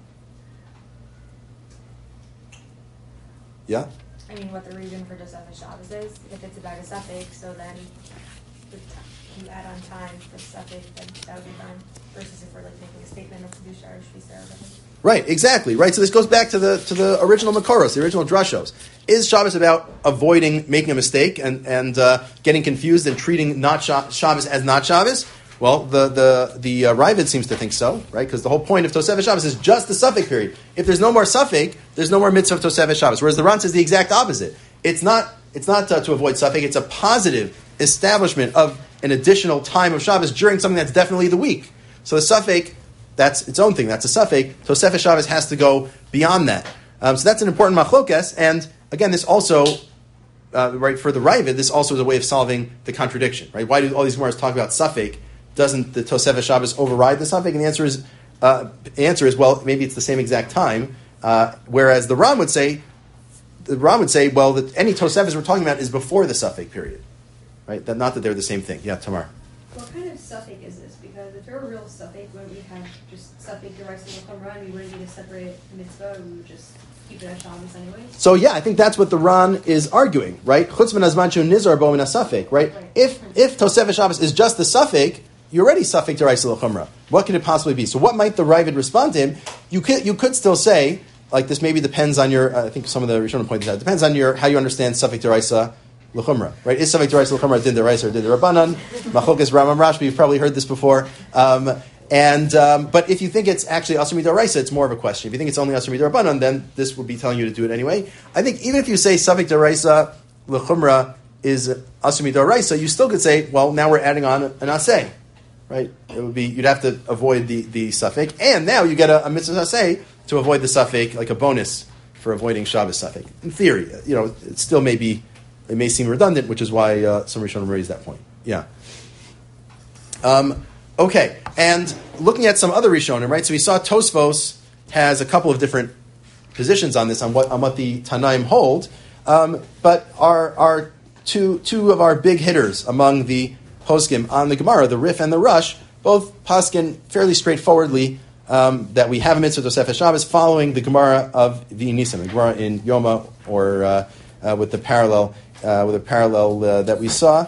Yeah? I mean, what the reason for Tosefes Shabbos is, if it's about a Safek, so then you add on time for Safek, then that would be fine. Versus if we're making a statement of Kedusha or Shvisa or whatever. Right, exactly. Right, so this goes back to the original Makoros, the original drashos. Is Shabbos about avoiding making a mistake and getting confused and treating not Shabbos as not Shabbos? Well, the Ravid seems to think so, right? Because the whole point of Tosefes Shabbos is just the Safek period. If there's no more Safek, there's no more mitzvah of Tosefes Shabbos. Whereas the Ran says the exact opposite. It's not to avoid Safek. It's a positive establishment of an additional time of Shabbos during something that's definitely the week. So the Safek, that's its own thing. That's a Safek. Tosefes Shabbos has to go beyond that. So that's an important machlokes. And again, this also, right, for the Ravid, this also is a way of solving the contradiction, right? Why do all these Gemaras talk about Safek? Doesn't the Tosefes Shabbos override the Safek? And the answer is well, maybe it's the same exact time. Whereas the Ran would say the Ram would say, well, that any Tosefes we're talking about is before the Safek period, right? That not that they're the same thing. Yeah, Tamar. What kind of suffix is this? Because if there were real suffix, wouldn't we have just suffix Deraisa L'Chumra, and we wouldn't need to separate the mitzvah, we would just keep it as Shabbos anyway? So yeah, I think that's what the Ran is arguing, right? Chutz min hazman shu nizar bo min hasafek, right? If Tosefes Shabbos is just the Safek, you're already Safek Deraisa L'Chumra. What could it possibly be? So what might the Ravid respond to him? You could still say, like this maybe depends on your, I think some of the Rishonim pointed out, it depends on how you understand Safek Deraisa L'Chumra, right? Is Safek Deraisa L'Chumra din Deraisa or din Rabbanan? Machlokas Rambam Rashbi, you've probably heard this before. But if you think it's actually Asur Midoraisa, it's more of a question. If you think it's only Asur Midorabanan, then this would be telling you to do it anyway. I think even if you say Safek Deraisa L'Chumra is Asur Midoraisa, you still could say, well, now we're adding on an Aseh, right? It would be, you'd have to avoid the Safek, and now you get a mitzvah Aseh to avoid the Safek, like a bonus for avoiding Shabbos Safek. In theory, it still may be, it may seem redundant, which is why some Rishonim raised that point. Yeah. Okay, and looking at some other Rishonim, right? So we saw Tosfos has a couple of different positions on this, on what the Tanaim hold, but our two of our big hitters among the poskim on the Gemara, the Rif and the Rush, both paskin fairly straightforwardly that we have a mitzvah Tosefes Shabbos following the Gemara of the Nisim, the Gemara in Yoma, or with the parallel that we saw.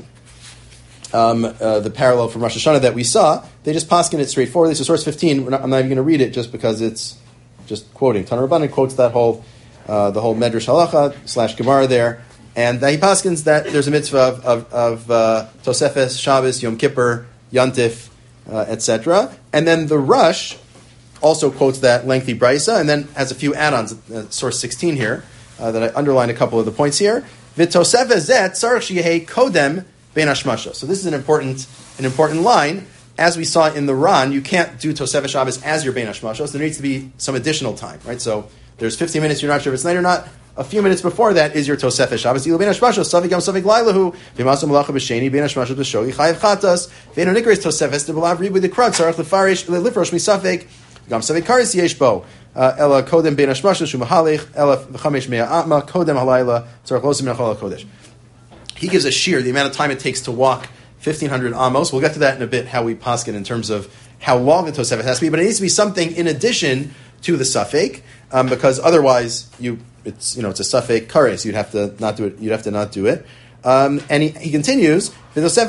The parallel from Rosh Hashanah that we saw, they just paskin it straightforwardly. So source 15, I'm not even going to read it just because it's just quoting. Tanur Rabbanan quotes that the whole Medrash Halacha / Gemara there, and that he paskins that there's a mitzvah of Tosefes Shabbos, Yom Kippur, Yantif, etc. And then the Rush also quotes that lengthy brisa, and then has a few add-ons. Source 16 here that I underlined a couple of the points here. V'Tosefes zet tzarich sheyehei kodem bein hashmasha. So this is an important line. As we saw in the Ran, you can't do Tosefes Shabbos as your bein hashmasha. So there needs to be some additional time, right? So there's 15 minutes. You're not sure if it's night or not. A few minutes before that is your Tosefes Shabbos. Ilu bein hashmasha savik yom savik lailahu v'masu malacha b'sheni bein hashmasha b'shoi chayiv chatas ve'enu nikres Tosefes debelav ribu dekrad tzarich lefarish lifrosh misafik gam savik karis yesh bo ela kodem bein hashmasha shu mahalich ela v'chamesh mea atma kodem halayla tzarich losim minachol kodesh. He gives a shear, the amount of time it takes to walk 1,500 amos. We'll get to that in a bit, how we paskin in terms of how long the Tosefes has to be, but it needs to be something in addition to the Safek, because otherwise it's a Safek kares. You'd have to not do it. You'd have to not do it. And he continues, We're not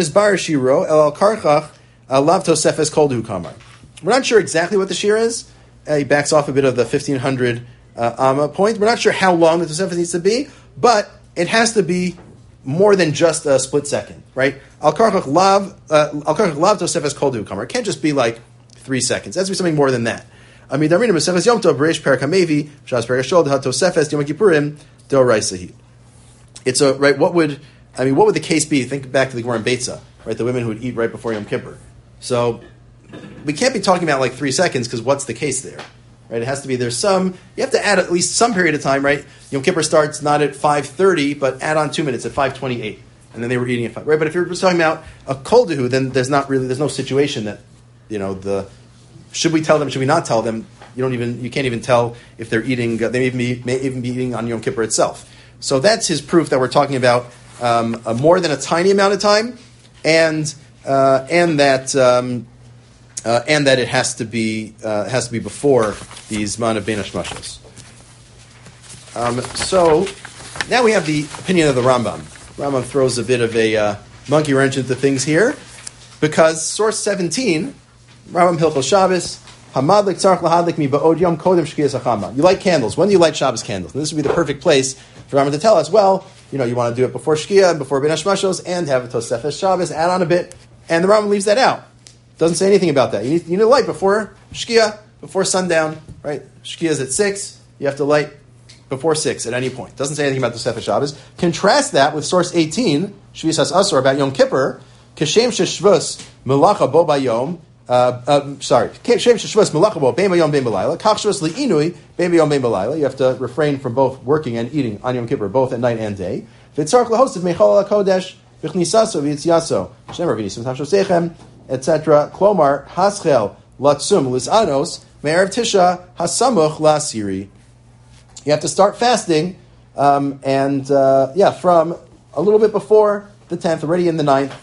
sure exactly what the shear is. He backs off a bit of the 1,500 amma point. We're not sure how long the Tosefes needs to be, but it has to be more than just a split second, right? Al karchach lav Tosefes kol du kamar. It can't just be like 3 seconds. It has to be something more than that. Amidarina Tosefes Yom Tov B'reish Perak Hamevi Shas Perak Hashol D'Hat Tosefes Yom Kippurim D'Oraisahi. It's a right. What would the case be? Think back to the Gemara in Beitza, right? The women who would eat right before Yom Kippur. So we can't be talking about like 3 seconds, because what's the case there? Right? It has to be, you have to add at least some period of time, right? Yom Kippur starts not at 5:30, but add on 2 minutes at 5:28. And then they were eating at 5, right? But if you're just talking about a kol dehu, then there's no situation that, should we tell them, should we not tell them? You can't even tell if they're eating, they may even be eating on Yom Kippur itself. So that's his proof that we're talking about more than a tiny amount of time, and that it has to be before the Zman of Bein Hashmashos. So now we have the opinion of the Rambam. Rambam throws a bit of a monkey wrench into things here, because source 17, Rambam Hilchos Shabbos, Hamadlik tzarich lahadlik mi ba'od yom kodem shkiyas hachama. You light candles. When do you light Shabbos candles? And this would be the perfect place for Rambam to tell us, well, you want to do it before Shkia, before Bein Hashmashos, and have a Tosefes Shabbos, add on a bit, and the Rambam leaves that out. Doesn't say anything about that. You need to light before Shkia, before sundown, right? Shkia is at 6. You have to light before 6 at any point. Doesn't say anything about the Tosefes Shabbos. Contrast that with source 18, Shvis Has Asor, about Yom Kippur. Kashem sheshvus melacha bo bayom. Kashem sheshvus melacha bo bein bayom bein balayla. Kach shvus liinui bein bayom bein balayla. You have to refrain from both working and eating on Yom Kippur, both at night and day. V'tzarich lahostiv mechol hakodesh v'chnisaso v'yitziaso. Shemar v'nisim tavshosechem, etc. Klomar haschel latsum lizanos me'erev tisha hasamuch lasiri. You have to start fasting from a little bit before the 10th, already in the 9th.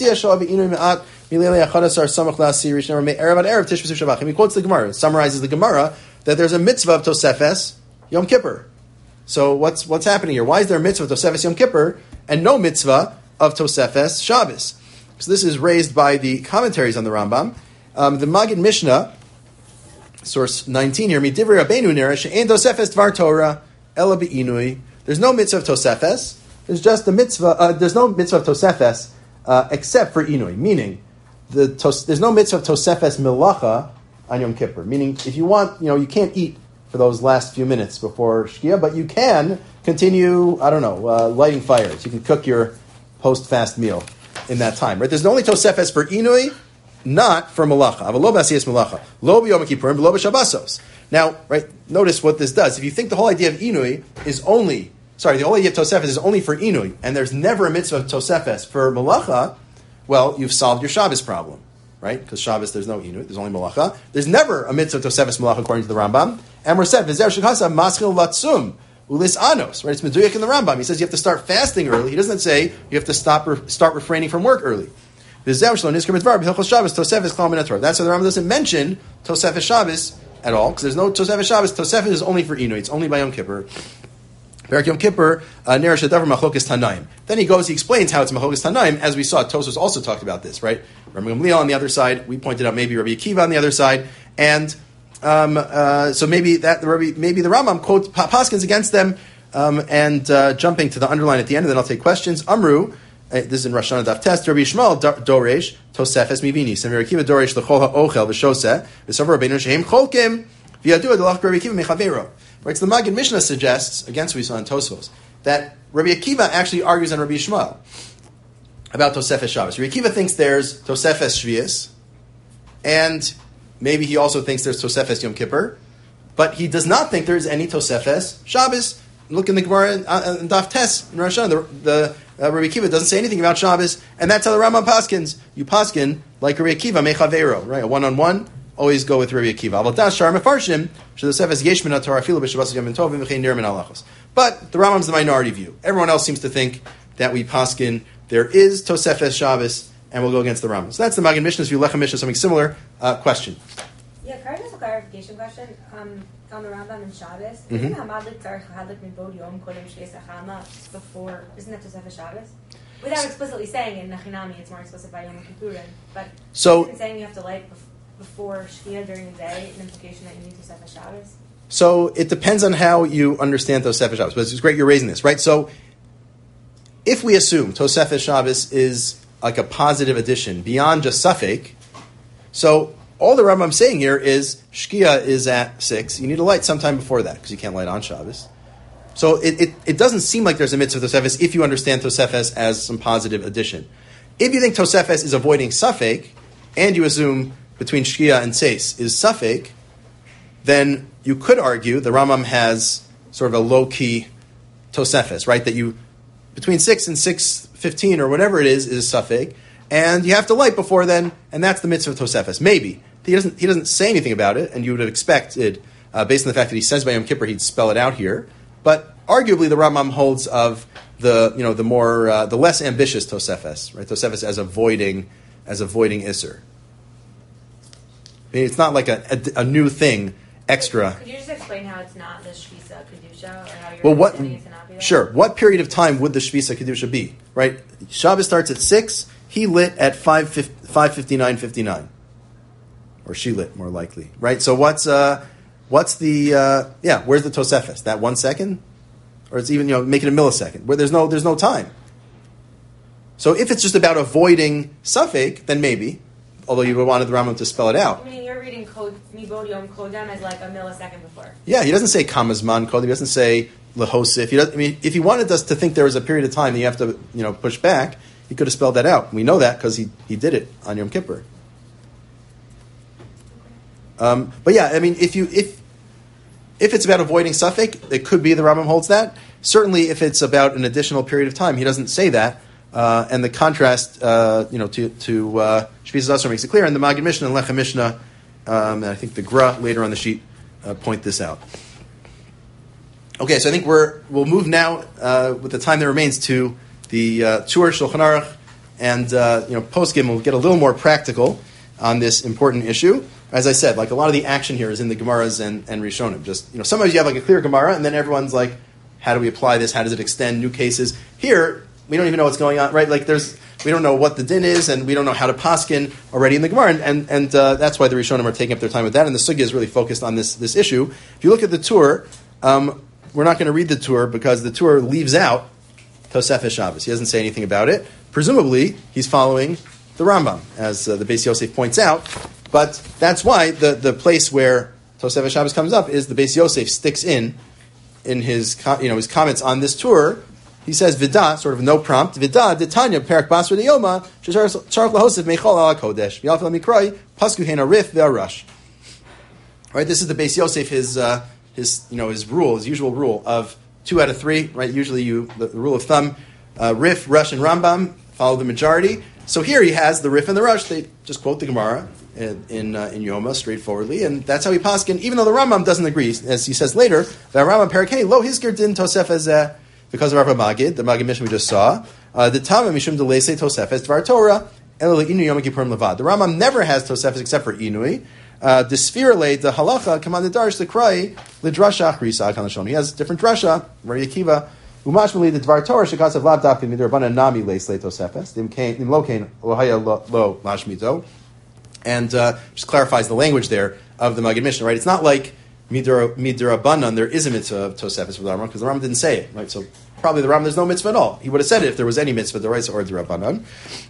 He quotes the Gemara, summarizes the Gemara, that there's a mitzvah of Tosefes Yom Kippur. So what's happening here? Why is there a mitzvah of Tosefes Yom Kippur and no mitzvah of Tosefes Shabbos? So this is raised by the commentaries on the Rambam. The Magid Mishnah, source 19 here, Midivrei Rabbeinu nera she'ein Tosefes Dvar Torah ela be'inui. There's no mitzvah of Tosefes. There's just a mitzvah. There's no mitzvah of Tosefes except for inui, meaning there's no mitzvah of Tosefes Milacha on Yom Kippur. Meaning, if you want, you can't eat for those last few minutes before Shkia, but you can continue, lighting fires. You can cook your post-fast meal in that time, right? There's only Tosefes for inui, not for Malacha. Avalo b'asiyas Malacha. Lo b'Yom Kippurim, lo b'Shabbosos. Now, right, notice what this does. If you think the whole idea of inui the whole idea of Tosefes is only for inui, and there's never a mitzvah of Tosefes for Malacha, well, you've solved your Shabbos problem, right? Because Shabbos, there's no inui, there's only Malacha. There's never a mitzvah of Tosefes Malacha according to the Rambam. And we're said, V'zer shekasa maschil latzum ulis anos, right? It's meduyak in the Rambam. He says you have to start fasting early. He doesn't say you have to start refraining from work early. That's why the Rambam doesn't mention Tosefes Shabbos at all, because there's no Tosefes Shabbos. Tosefes is only for inui. It's only by Yom Kippur. Perak Yom Kippur, Nerish Hadavar Machlokas Tanaim. Then he explains how it's Machlokas Tanaim. As we saw, Tosfos also talked about this, right? Rabbi Gamliel on the other side. We pointed out maybe Rabbi Akiva on the other side, and so maybe the Rambam quotes Paskins against them, and jumping to the underline at the end, and then I'll take questions. Amru, this is in Rosh Hashanah Daf Test. Rabbi Yishmael Doresh Tosefes Mivini. Sem Rabbi Akiva Doresh L'Chol HaOchel V'Shoseh V'Savar Rabbeinu Shehem Cholkim V'Yadu Adolach Rabbi Akiva Mechavero. Right, so the Magid Mishnah suggests, against what we saw in Tosfos, that Rabbi Akiva actually argues on Rabbi Yishmael about Tosefes Shabbos. Rabbi Akiva thinks there's Tosefes Shvius, and maybe he also thinks there's Tosefes Yom Kippur, but he does not think there's any Tosefes Shabbos. Look in the Gemara in Daf Tes in Rosh Hashanah. The Rabbi Akiva doesn't say anything about Shabbos, and that's how the Rambam paskins. You paskin like Rabbi Akiva mechavero, right? A one-on-one. Always go with Rabbi Akiva. But the Rambam's the minority view. Everyone else seems to think that we paskin there is Tosefes Shabbos, and we'll go against the Rambam. So that's the Magid Mishnah's view. Lechem Mishnah, something similar. Question. Yeah, can I just a clarification question on the Rambam and Shabbos? Isn't Hamadlik Tzarech Hadlik Mibod Yom Kodem Shvius Achama before? Isn't that Tosefes Shabbos? Without explicitly saying in Nachinami, it's more explicit by Yom Kippurim. But isn't saying you have to light before Shkia during the day an implication that you need Tosefes Shabbos? So it depends on how you understand Tosefes Shabbos. But it's great you're raising this, right? So if we assume Tosefes Shabbos is like a positive addition beyond just Safek, so all the Rambam's saying here is Shkia is at 6. You need to light sometime before that because you can't light on Shabbos. So it doesn't seem like there's a mitzvah of Tosefes if you understand Tosefes as some positive addition. If you think Tosefes is avoiding Safek, and you assume between Shkia and Seis is Safek, then you could argue the Rambam has sort of a low-key Tosefes, right? That you, between 6 and 6:15 or whatever it is Safek, and you have to light before then, and that's the mitzvah of Tosefes. Maybe. He doesn't say anything about it, and you would have expected, based on the fact that he says by Yom Kippur, he'd spell it out here. But arguably the Rambam holds of the less ambitious Tosefes, right? Tosefes as avoiding Isser. It's not like a new thing, extra. Could you just explain how it's not the Shvisa Kedusha, or how you're understanding it to not be that? Sure. What period of time would the Shvisa Kedusha be? Right? Shabbos starts at 6. He lit at 5:59:59, or she lit more likely. Right? So what's the where's the Tosefes? That 1 second, or it's even make it a millisecond where there's no time. So if it's just about avoiding Safek, then maybe. Although you wanted the Rambam to spell it out. I mean, you're reading Mibod Yom Kodem as like a millisecond before. Yeah, he doesn't say Kamazman Kodem. He doesn't say Lehosif. If he wanted us to think there was a period of time that you have to, push back, he could have spelled that out. We know that because he did it on Yom Kippur. But yeah, I mean, if it's about avoiding Safek, it could be the Rambam holds that. Certainly, if it's about an additional period of time, he doesn't say that. And the contrast, to Shvisa Asur makes it clear, and the Magid Mishnah and Lechem Mishnah, and I think the Gra later on the sheet point this out. Okay, so I think we'll move now with the time that remains to the Tur Shulchan Aruch, and Poskim will get a little more practical on this important issue. As I said, like a lot of the action here is in the Gemaras and Rishonim. Just sometimes you have like a clear Gemara, and then everyone's like, how do we apply this? How does it extend? New cases. Here, we don't even know what's going on, right? Like we don't know what the din is, and we don't know how to paskin already in the Gemara, and that's why the Rishonim are taking up their time with that. And the sugya is really focused on this issue. If you look at the Tur, we're not going to read the Tur because the Tur leaves out Tosefes Shabbos. He doesn't say anything about it. Presumably, he's following the Rambam, as the Beis Yosef points out. But that's why the place where Tosefes Shabbos comes up is the Beis Yosef sticks in his his comments on this Tur. He says Vida, sort of no prompt. Vida Ditanya Perak Basra Deyoma Sharach Lahosef Mechol Ala Kodesh V'Alfel Mikrai Pasku Hena Rif Ve'Arash. Right, this is the Beis Yosef his rule, his usual rule of 2 out of 3. Right, usually the rule of thumb, Rif, Rush, and Rambam follow the majority. So here he has the Rif and the Rush. They just quote the Gemara in Yoma straightforwardly, and that's how he paskin. Even though the Rambam doesn't agree, as he says later, the Rambam Perakei Lo Hizkir Din Tosefes because of our Magid, the Magid Mishnah we just saw. The Tama Mishum Delese Tosefes Dvar Torah Elu Inu Yom Kippurim Levad. The Rambam never has Tosefes except for Inui. The Sfirle, the Halacha, Command the Darsh, the Krai, Lidrasha Achrisa Kanashon. He has different drasha, Rabbi Akiva. Umashmali the Dvar Torah Shekasav Lav Dafkin Midrabana Nami Leis Le Tosefes. Dim Lokain Lohaya Lo Lashmito. And just clarifies the language there of the Magid Mishnah, right? It's not like Midrabanan, there is a mitzvah of Tosefes for the Rambam, because the Rambam didn't say it, right? So probably the Rambam, there's no mitzvah at all. He would have said it if there was any mitzvah, the Raisa or the Rabbanan.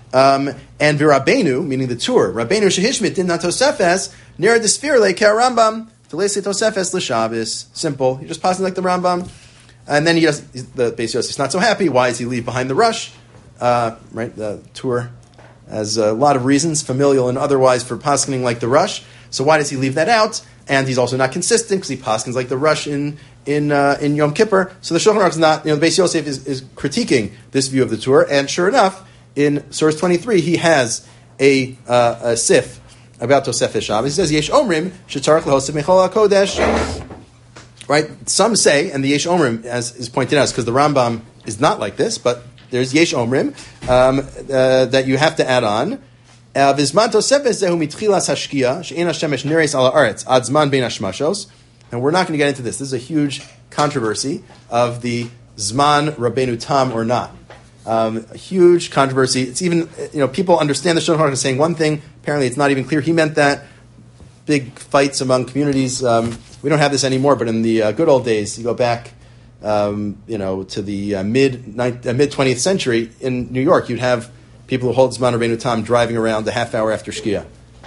And V'Rabbeinu, meaning the Tur, Rabbeinu Shehishmit Din Na Tosefes, Nera Desfir Le Kea Rambam, Telese Tosefes L'Shabbos. Simple. He just passing like the Rambam. And then the Beis Yosef is not so happy. Why does he leave behind the Rush? Right, the Tur has a lot of reasons, familial and otherwise, for paskening like the Rush. So why does he leave that out? And he's also not consistent because he paskens like the Rush in Yom Kippur. So the Shulchan Aruch is not, the Beis Yosef is critiquing this view of the Tur. And sure enough, in source 23, he has a sif about Tosefes Shabbos. He says, Yesh Omrim, Shetzarach Lahosef Mechol HaKodesh. Right? Some say, and the Yesh Omrim, as is pointed out, because the Rambam is not like this, but there's Yesh Omrim that you have to add on. Vizman Tosefes Zehu Mitchilas Hashkia She'en Hashemesh Neres Ala Aretz Ad Zman Bein Hashmashos. And we're not going to get into this. This is a huge controversy of the Zman Rabbeinu Tam or not. A huge controversy. It's even people understand the Shulchan Aruch is saying one thing. Apparently, it's not even clear he meant that. Big fights among communities. We don't have this anymore, but in the good old days, you go back, to the mid 20th century in New York, you'd have people who hold Zman Rabbeinu Tam driving around a half hour after Shkia.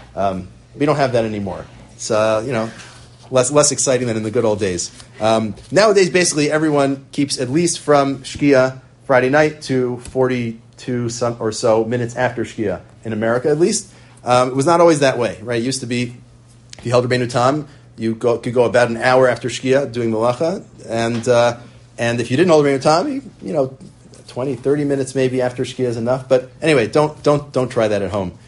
We don't have that anymore. It's less exciting than in the good old days. Nowadays, basically, everyone keeps at least from Shkia Friday night to 42 some or so minutes after Shkia in America, at least. It was not always that way, right? It used to be, if you held Rabbeinu Tam, you could go about an hour after Shkia doing Malacha, and if you didn't hold Rabbeinu Tam, 20, 30 minutes maybe after Shkia is enough. But anyway, don't try that at home.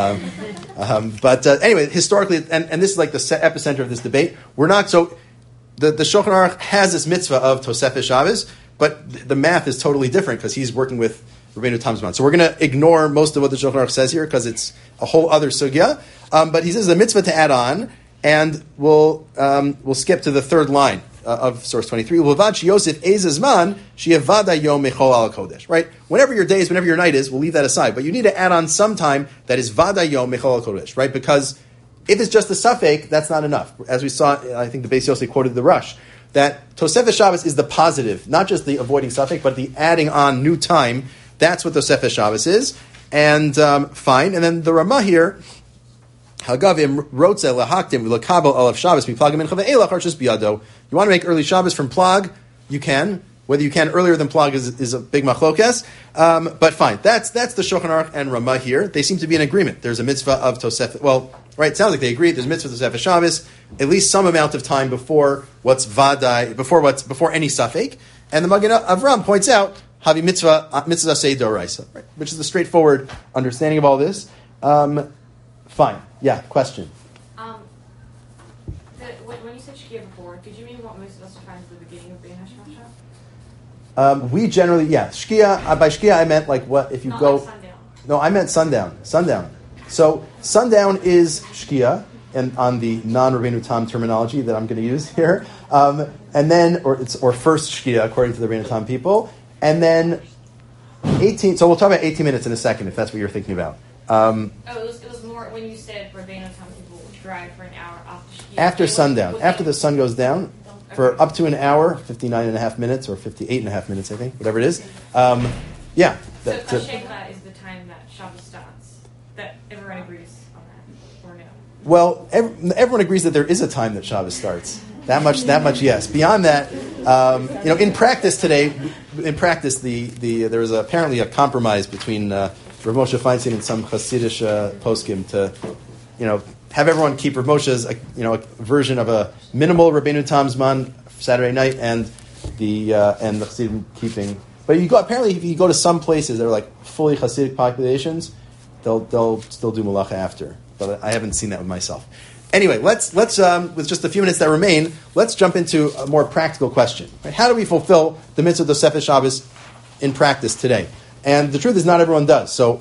But anyway, historically, and this is like the epicenter of this debate. We're not so. The Shulchan Aruch has this mitzvah of Tosefes Shabbos, but the math is totally different because he's working with Rabbeinu Tam's man. So we're going to ignore most of what the Shulchan Aruch says here because it's a whole other sugya. But he says the mitzvah to add on, and we'll skip to the third line of source 23. Yosef ezazman sheyavada yom mechol al kodesh. Right, whenever your day is, whenever your night is, we'll leave that aside. But you need to add on some time that is vada yom mechol al kodesh. Right, because if it's just a suffix, that's not enough. As we saw, I think the Beis Yosef quoted the Rush, that Tosefes Shabbos is the positive, not just the avoiding suffix, but the adding on new time. That's what Tosefes Shabbos is. And fine. And then the Ramah here, Hagavim rotze lahaktim v'lakabel alav Shabbos miplagim mincha ve'elach arshus biyado. You want to make early Shabbos from plag? You can. Whether you can earlier than plag is a big machlokes. But fine. That's the Shulchan Aruch and Ramah here. They seem to be in agreement. There's a mitzvah of Tosefes. Well, right, it sounds like they agree. There's a mitzvah of Tosefes Shabbos, at least some amount of time before what's vadai, before any suffix. And the Magen Avram points out havi mitzvah say doraisa, right, which is the straightforward understanding of all this. Fine. Yeah. Question. When you said Shkia before. Did you mean what most of us would find at the beginning of Bein Hashmashah? We generally, Shkia, by Shkia I meant like what, if you Not go... like sundown. No, I meant sundown. So sundown is Shkia, and on the non-Rabbeinu Tam terminology that I'm going to use here. And then, or first Shkia, according to the Rabbeinu Tam people. And then 18, so we'll talk about 18 minutes in a second, if that's what you're thinking about. It was more when you said Rabbeinu Tam people would drive for an hour after Shkia. After sundown, after the sun goes down, for up to an hour, 59 and a half minutes, or 58 and a half minutes, I think, whatever it is. Yeah. So Shekha is the time that Shabbos starts. That everyone agrees on that, or no? Well, everyone agrees that there is a time that Shabbos starts. That much, yes. Beyond that, in practice today, there was apparently a compromise between Rav Moshe Feinstein and some Hasidic poskim to, have everyone keep Rav Moshe's, a version of a minimal Rabbeinu Tam Zman Saturday night, and the Chassidim keeping. But apparently, if you go to some places that are like fully Hasidic populations, they'll still do malacha after. But I haven't seen that with myself. Anyway, let's with just a few minutes that remain, let's jump into a more practical question. Right? How do we fulfill the mitzvah of Tosefes Shabbos in practice today? And the truth is, not everyone does. So,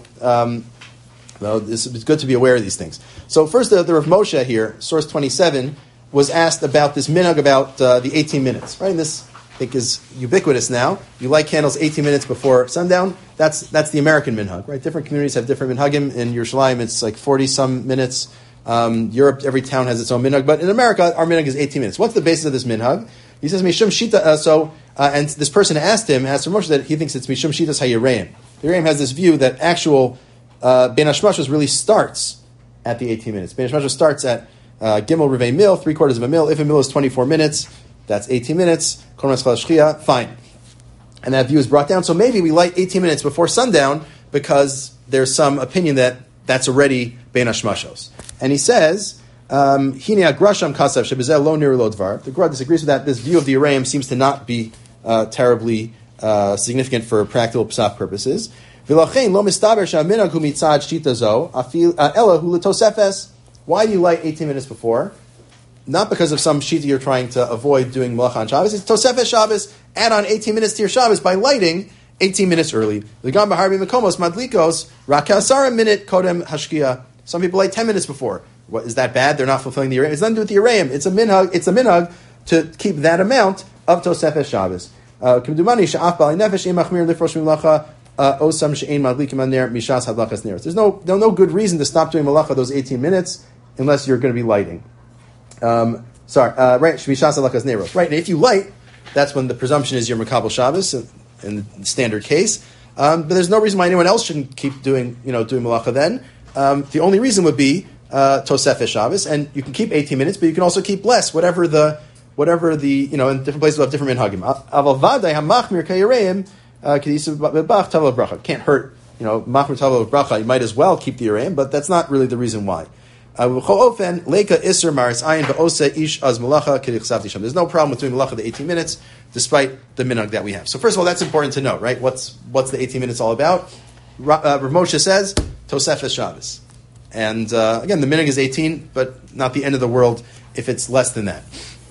it's good to be aware of these things. So, first, the Rav Moshe here, source 27, was asked about this minhag about the 18 minutes. Right, and this I think is ubiquitous now. You light candles 18 minutes before sundown. That's the American minhag. Right, different communities have different minhagim. In Yerushalayim, it's like 40 some minutes. Europe, every town has its own minhag, but in America, our minhag is 18 minutes. What's the basis of this minhag? He says, Mishum Shita, and this person asked Rav Moshe that he thinks it's Mishum Shitas HaYereim. The Yereim has this view that actual Bein Hashmashos really starts at the 18 minutes. Bein Hashmashos starts at Gimel Revei Mil, 3/4 of a mil. If a mil is 24 minutes, that's 18 minutes. Kol Maschal Shchia, fine. And that view is brought down. So maybe we light 18 minutes before sundown because there's some opinion that that's already Bein Hashmashos. And he says, Hine agrasham kasav shebezel lo nir lo dvar. The Gra disagrees with that. This view of the Yereim seems to not be terribly significant for practical psach purposes. V'lachein lo mistaber she'aminhag hu mitzad shita zo afil ela hu l'tosefes. Why do you light 18 minutes before? Not because of some shita you're trying to avoid doing malacha on Shabbos. It's Tosefes Shabbos. Add on 18 minutes to your Shabbos by lighting 18 minutes early. L'gam b'harbi mekomos madlikos rakasara minute kodem hashkia. Some people light 10 minutes before. What, is that bad? They're not fulfilling the Yereim. It's nothing to do with the Yereim. It's a minhag to keep that amount of Tosefes Shabbos. There's no good reason to stop doing malacha those 18 minutes unless you're going to be lighting. Right, Mishas Hadlakas Neiros. Right, and if you light, that's when the presumption is you're Makabel Shabbos in the standard case. But there's no reason why anyone else shouldn't keep doing malacha then. The only reason would be Tosefes Shabbos, and you can keep 18 minutes, but you can also keep less, whatever the in different places we'll have different minhagim. Aval vaday hamachmir kayireim k'disav b'bach tavla bracha. Can't hurt, machmir tavla bracha. You might as well keep the Yereim, but that's not really the reason why. There's no problem with doing malacha the 18 minutes, despite the minhag that we have. So first of all, that's important to know, right? What's the 18 minutes all about? Rav Moshe says Tosefes Shabbos, and again, the minhag is 18, but not the end of the world if it's less than that.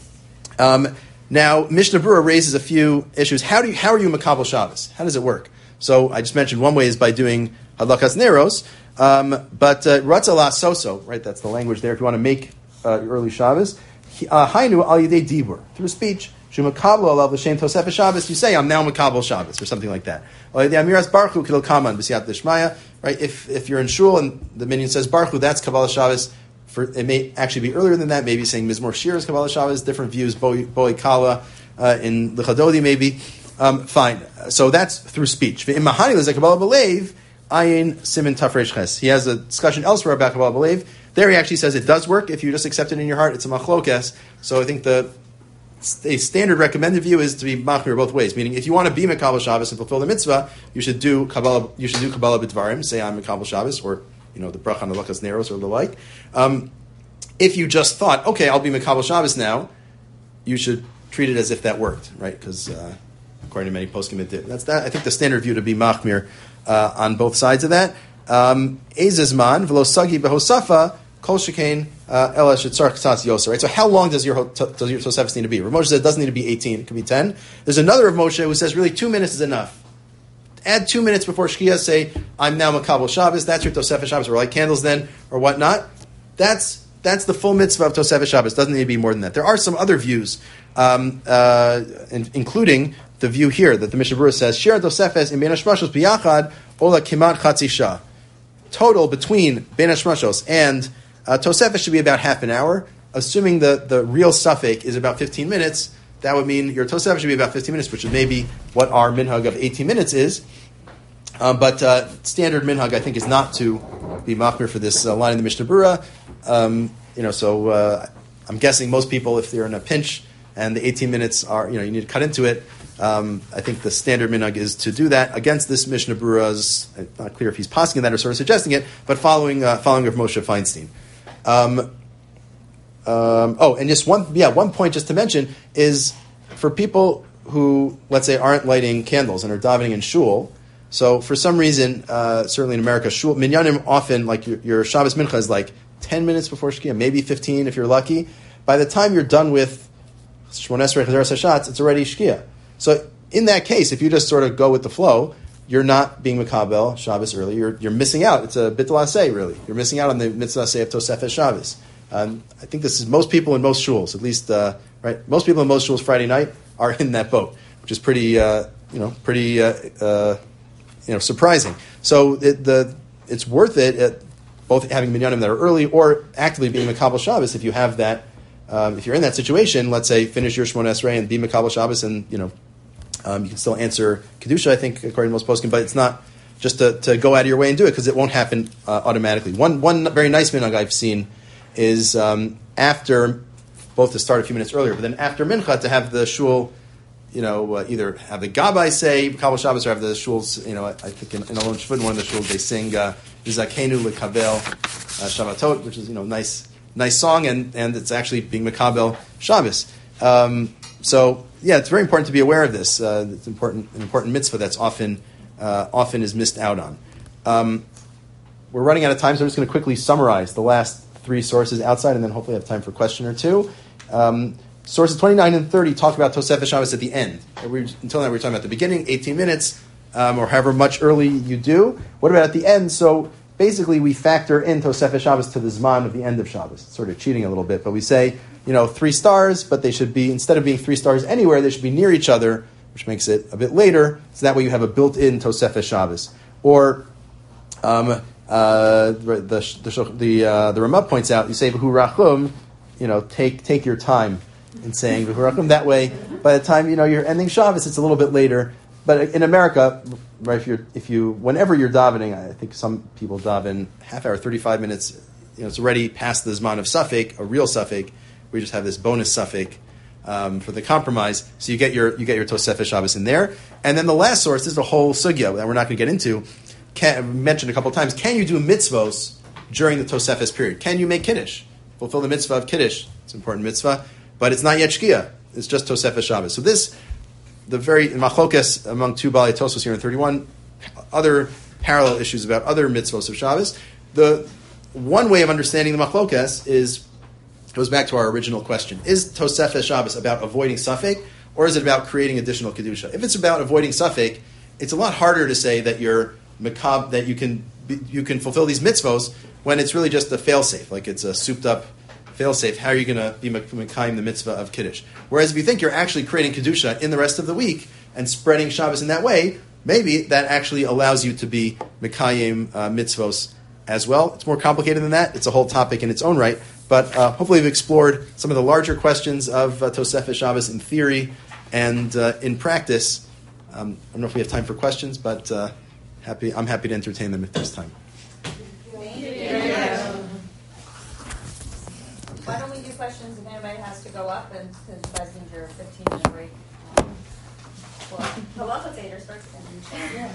Now, Mishnah Berurah raises a few issues. How are you Makabel Shabbos? How does it work? So I just mentioned one way is by doing Hadlakas Neros. But Ratzala Soso, right? That's the language there. If you want to make early Shabbos, Hainu al Yidei Dibur, through speech. Shumakabel alav l'shem Tosefes Shabbos. You say I'm now Makabel Shabbos or something like that. Amiras Baruch Kidol Kaman b'siyat d'shmaya. Right? If you're in shul and the minyan says Baruch Hu, that's Kabbalah Shabbos. It may actually be earlier than that. Maybe saying Mizmor Shir is Kabbalah Shabbos. Different views. Boi Kala in L'Chadodi maybe. Fine. So that's through speech. V'im Mahani l'zeh Kabbalah b'leiv. Ayin Simin Tafresh Ches. He has a discussion elsewhere about Kabbalah B'Leiv. There he actually says it does work if you just accept it in your heart. It's a machlokes. So I think a standard recommended view is to be machmir both ways. Meaning, if you want to be Makabel Shabbos and fulfill the mitzvah, you should do Kabbalah. You should do Kabbalah B'Dvarim. Say I'm Makabel Shabbos, or the bracha on the Lakas Neros or the like. If you just thought, okay, I'll be Makabel Shabbos now, you should treat it as if that worked, right? Because according to many poskim it did. That's that. I think the standard view to be machmir on both sides of that. Ezezman v'lo sagi behosafa Kol shekain ela shetzarch tzatz yoser. Right. So how long does your Tosefes need to be? Rav Moshe said it doesn't need to be 18. It could be 10. There's another Rav Moshe who says really 2 minutes is enough. Add 2 minutes before Shkia. Say I'm now Makabel Shabbos. That's your Tosefes Shabbos. Or light candles then or whatnot. That's the full mitzvah of Tosefes Shabbos. Doesn't need to be more than that. There are some other views, including the view here that the Mishnah Berurah says Shir Tosefes in Ben Hashmashos biyachad ola kimat chatzi shah. Total between Ben Hashmashos and Tosefes should be about half an hour. Assuming the real suffix is about 15 minutes, that would mean your Tosefes should be about 15 minutes, which is maybe what our minhag of 18 minutes is. But standard minhag, I think, is not to be machmir for this line in the Mishnah Berurah. So I'm guessing most people, if they're in a pinch and the 18 minutes are, you need to cut into it, I think the standard minhag is to do that against this Mishnah Berurah's, not clear if he's passing that or sort of suggesting it, but following of Moshe Feinstein. And just one point just to mention is for people who, let's say, aren't lighting candles and are davening in shul. So for some reason, certainly in America, shul minyanim often, like your Shabbos mincha is like 10 minutes before Shkia, maybe 15 if you're lucky. By the time you're done with Shmon Esrei Chazeres Hashatz, it's already Shkia. So in that case, if you just sort of go with the flow, you're not being Makabel Shabbos early. You're missing out. It's a bittul aseh, really. You're missing out on the mitzvah aseh of Tosefes Shabbos. I think this is most people in most shuls, at least, right? Most people in most shuls Friday night are in that boat, which is pretty surprising. So it's worth it, both having minyanim that are early or actively being Makabel Shabbos if you have that. If you're in that situation, let's say finish your Shmon Esrei and be Makabel Shabbos, and you can still answer Kedusha, I think, according to most poskim, but it's not just to go out of your way and do it because it won't happen automatically. One very nice minhag I've seen is after, both to start a few minutes earlier, but then after mincha to have the shul, either have the gabbai say Kabbalah Shabbos or have the shuls, I think in Alon Shvud, one of the shuls, they sing V'zakenu lekabel Shabbatot, which is, nice song, and it's actually being Makabel Shabbos. So, it's very important to be aware of this. It's an important mitzvah that's often is missed out on. We're running out of time, so I'm just going to quickly summarize the last 3 sources outside, and then hopefully have time for a question or two. Sources 29 and 30 talk about Tosefes Shabbos at the end. Until now, we were talking about the beginning, 18 minutes, or however much early you do. What about at the end? So basically, we factor in Tosefes Shabbos to the Zman of the end of Shabbos. It's sort of cheating a little bit, but we say, 3 stars, but they should be, instead of being 3 stars anywhere, they should be near each other, which makes it a bit later, so that way you have a built-in Tosefes Shabbos. Or the Ramah points out, you say V'hu Rachum, take your time in saying V'hu Rachum. That way, by the time you're ending Shabbos, it's a little bit later. But in America, right, whenever you're davening, I think some people daven half hour, 35 minutes. It's already past the Zman of Safek, a real Safek. We just have this bonus Safek for the compromise. So you get your Tosefes Shabbos in there, and then the last source is the whole sugya that we're not going to get into. Mentioned a couple of times. Can you do mitzvos during the Tosefes period? Can you make Kiddush? Fulfill the mitzvah of Kiddush. It's an important mitzvah, but it's not yet Shkia. It's just Tosefes Shabbos. So the very machlokas among 2 Balei Tosfos here in 31, other parallel issues about other mitzvos of Shabbos. The one way of understanding the machlokas goes back to our original question. Is Tosefes Shabbos about avoiding Safek, or is it about creating additional Kedusha? If it's about avoiding Safek, it's a lot harder to say that that you can fulfill these mitzvos when it's really just a fail-safe, like it's a souped-up fail-safe. How are you going to be Mekayim the mitzvah of Kiddush? Whereas if you think you're actually creating Kedusha in the rest of the week and spreading Shabbos in that way, maybe that actually allows you to be Mekayim mitzvos as well. It's more complicated than that. It's a whole topic in its own right. But hopefully we've explored some of the larger questions of Tosefes Shabbos in theory and in practice. I don't know if we have time for questions, but I'm happy to entertain them at this time. Why don't we do questions if anybody has to go up, and because you guys need your 15-minute break. Halacha Seder starts then.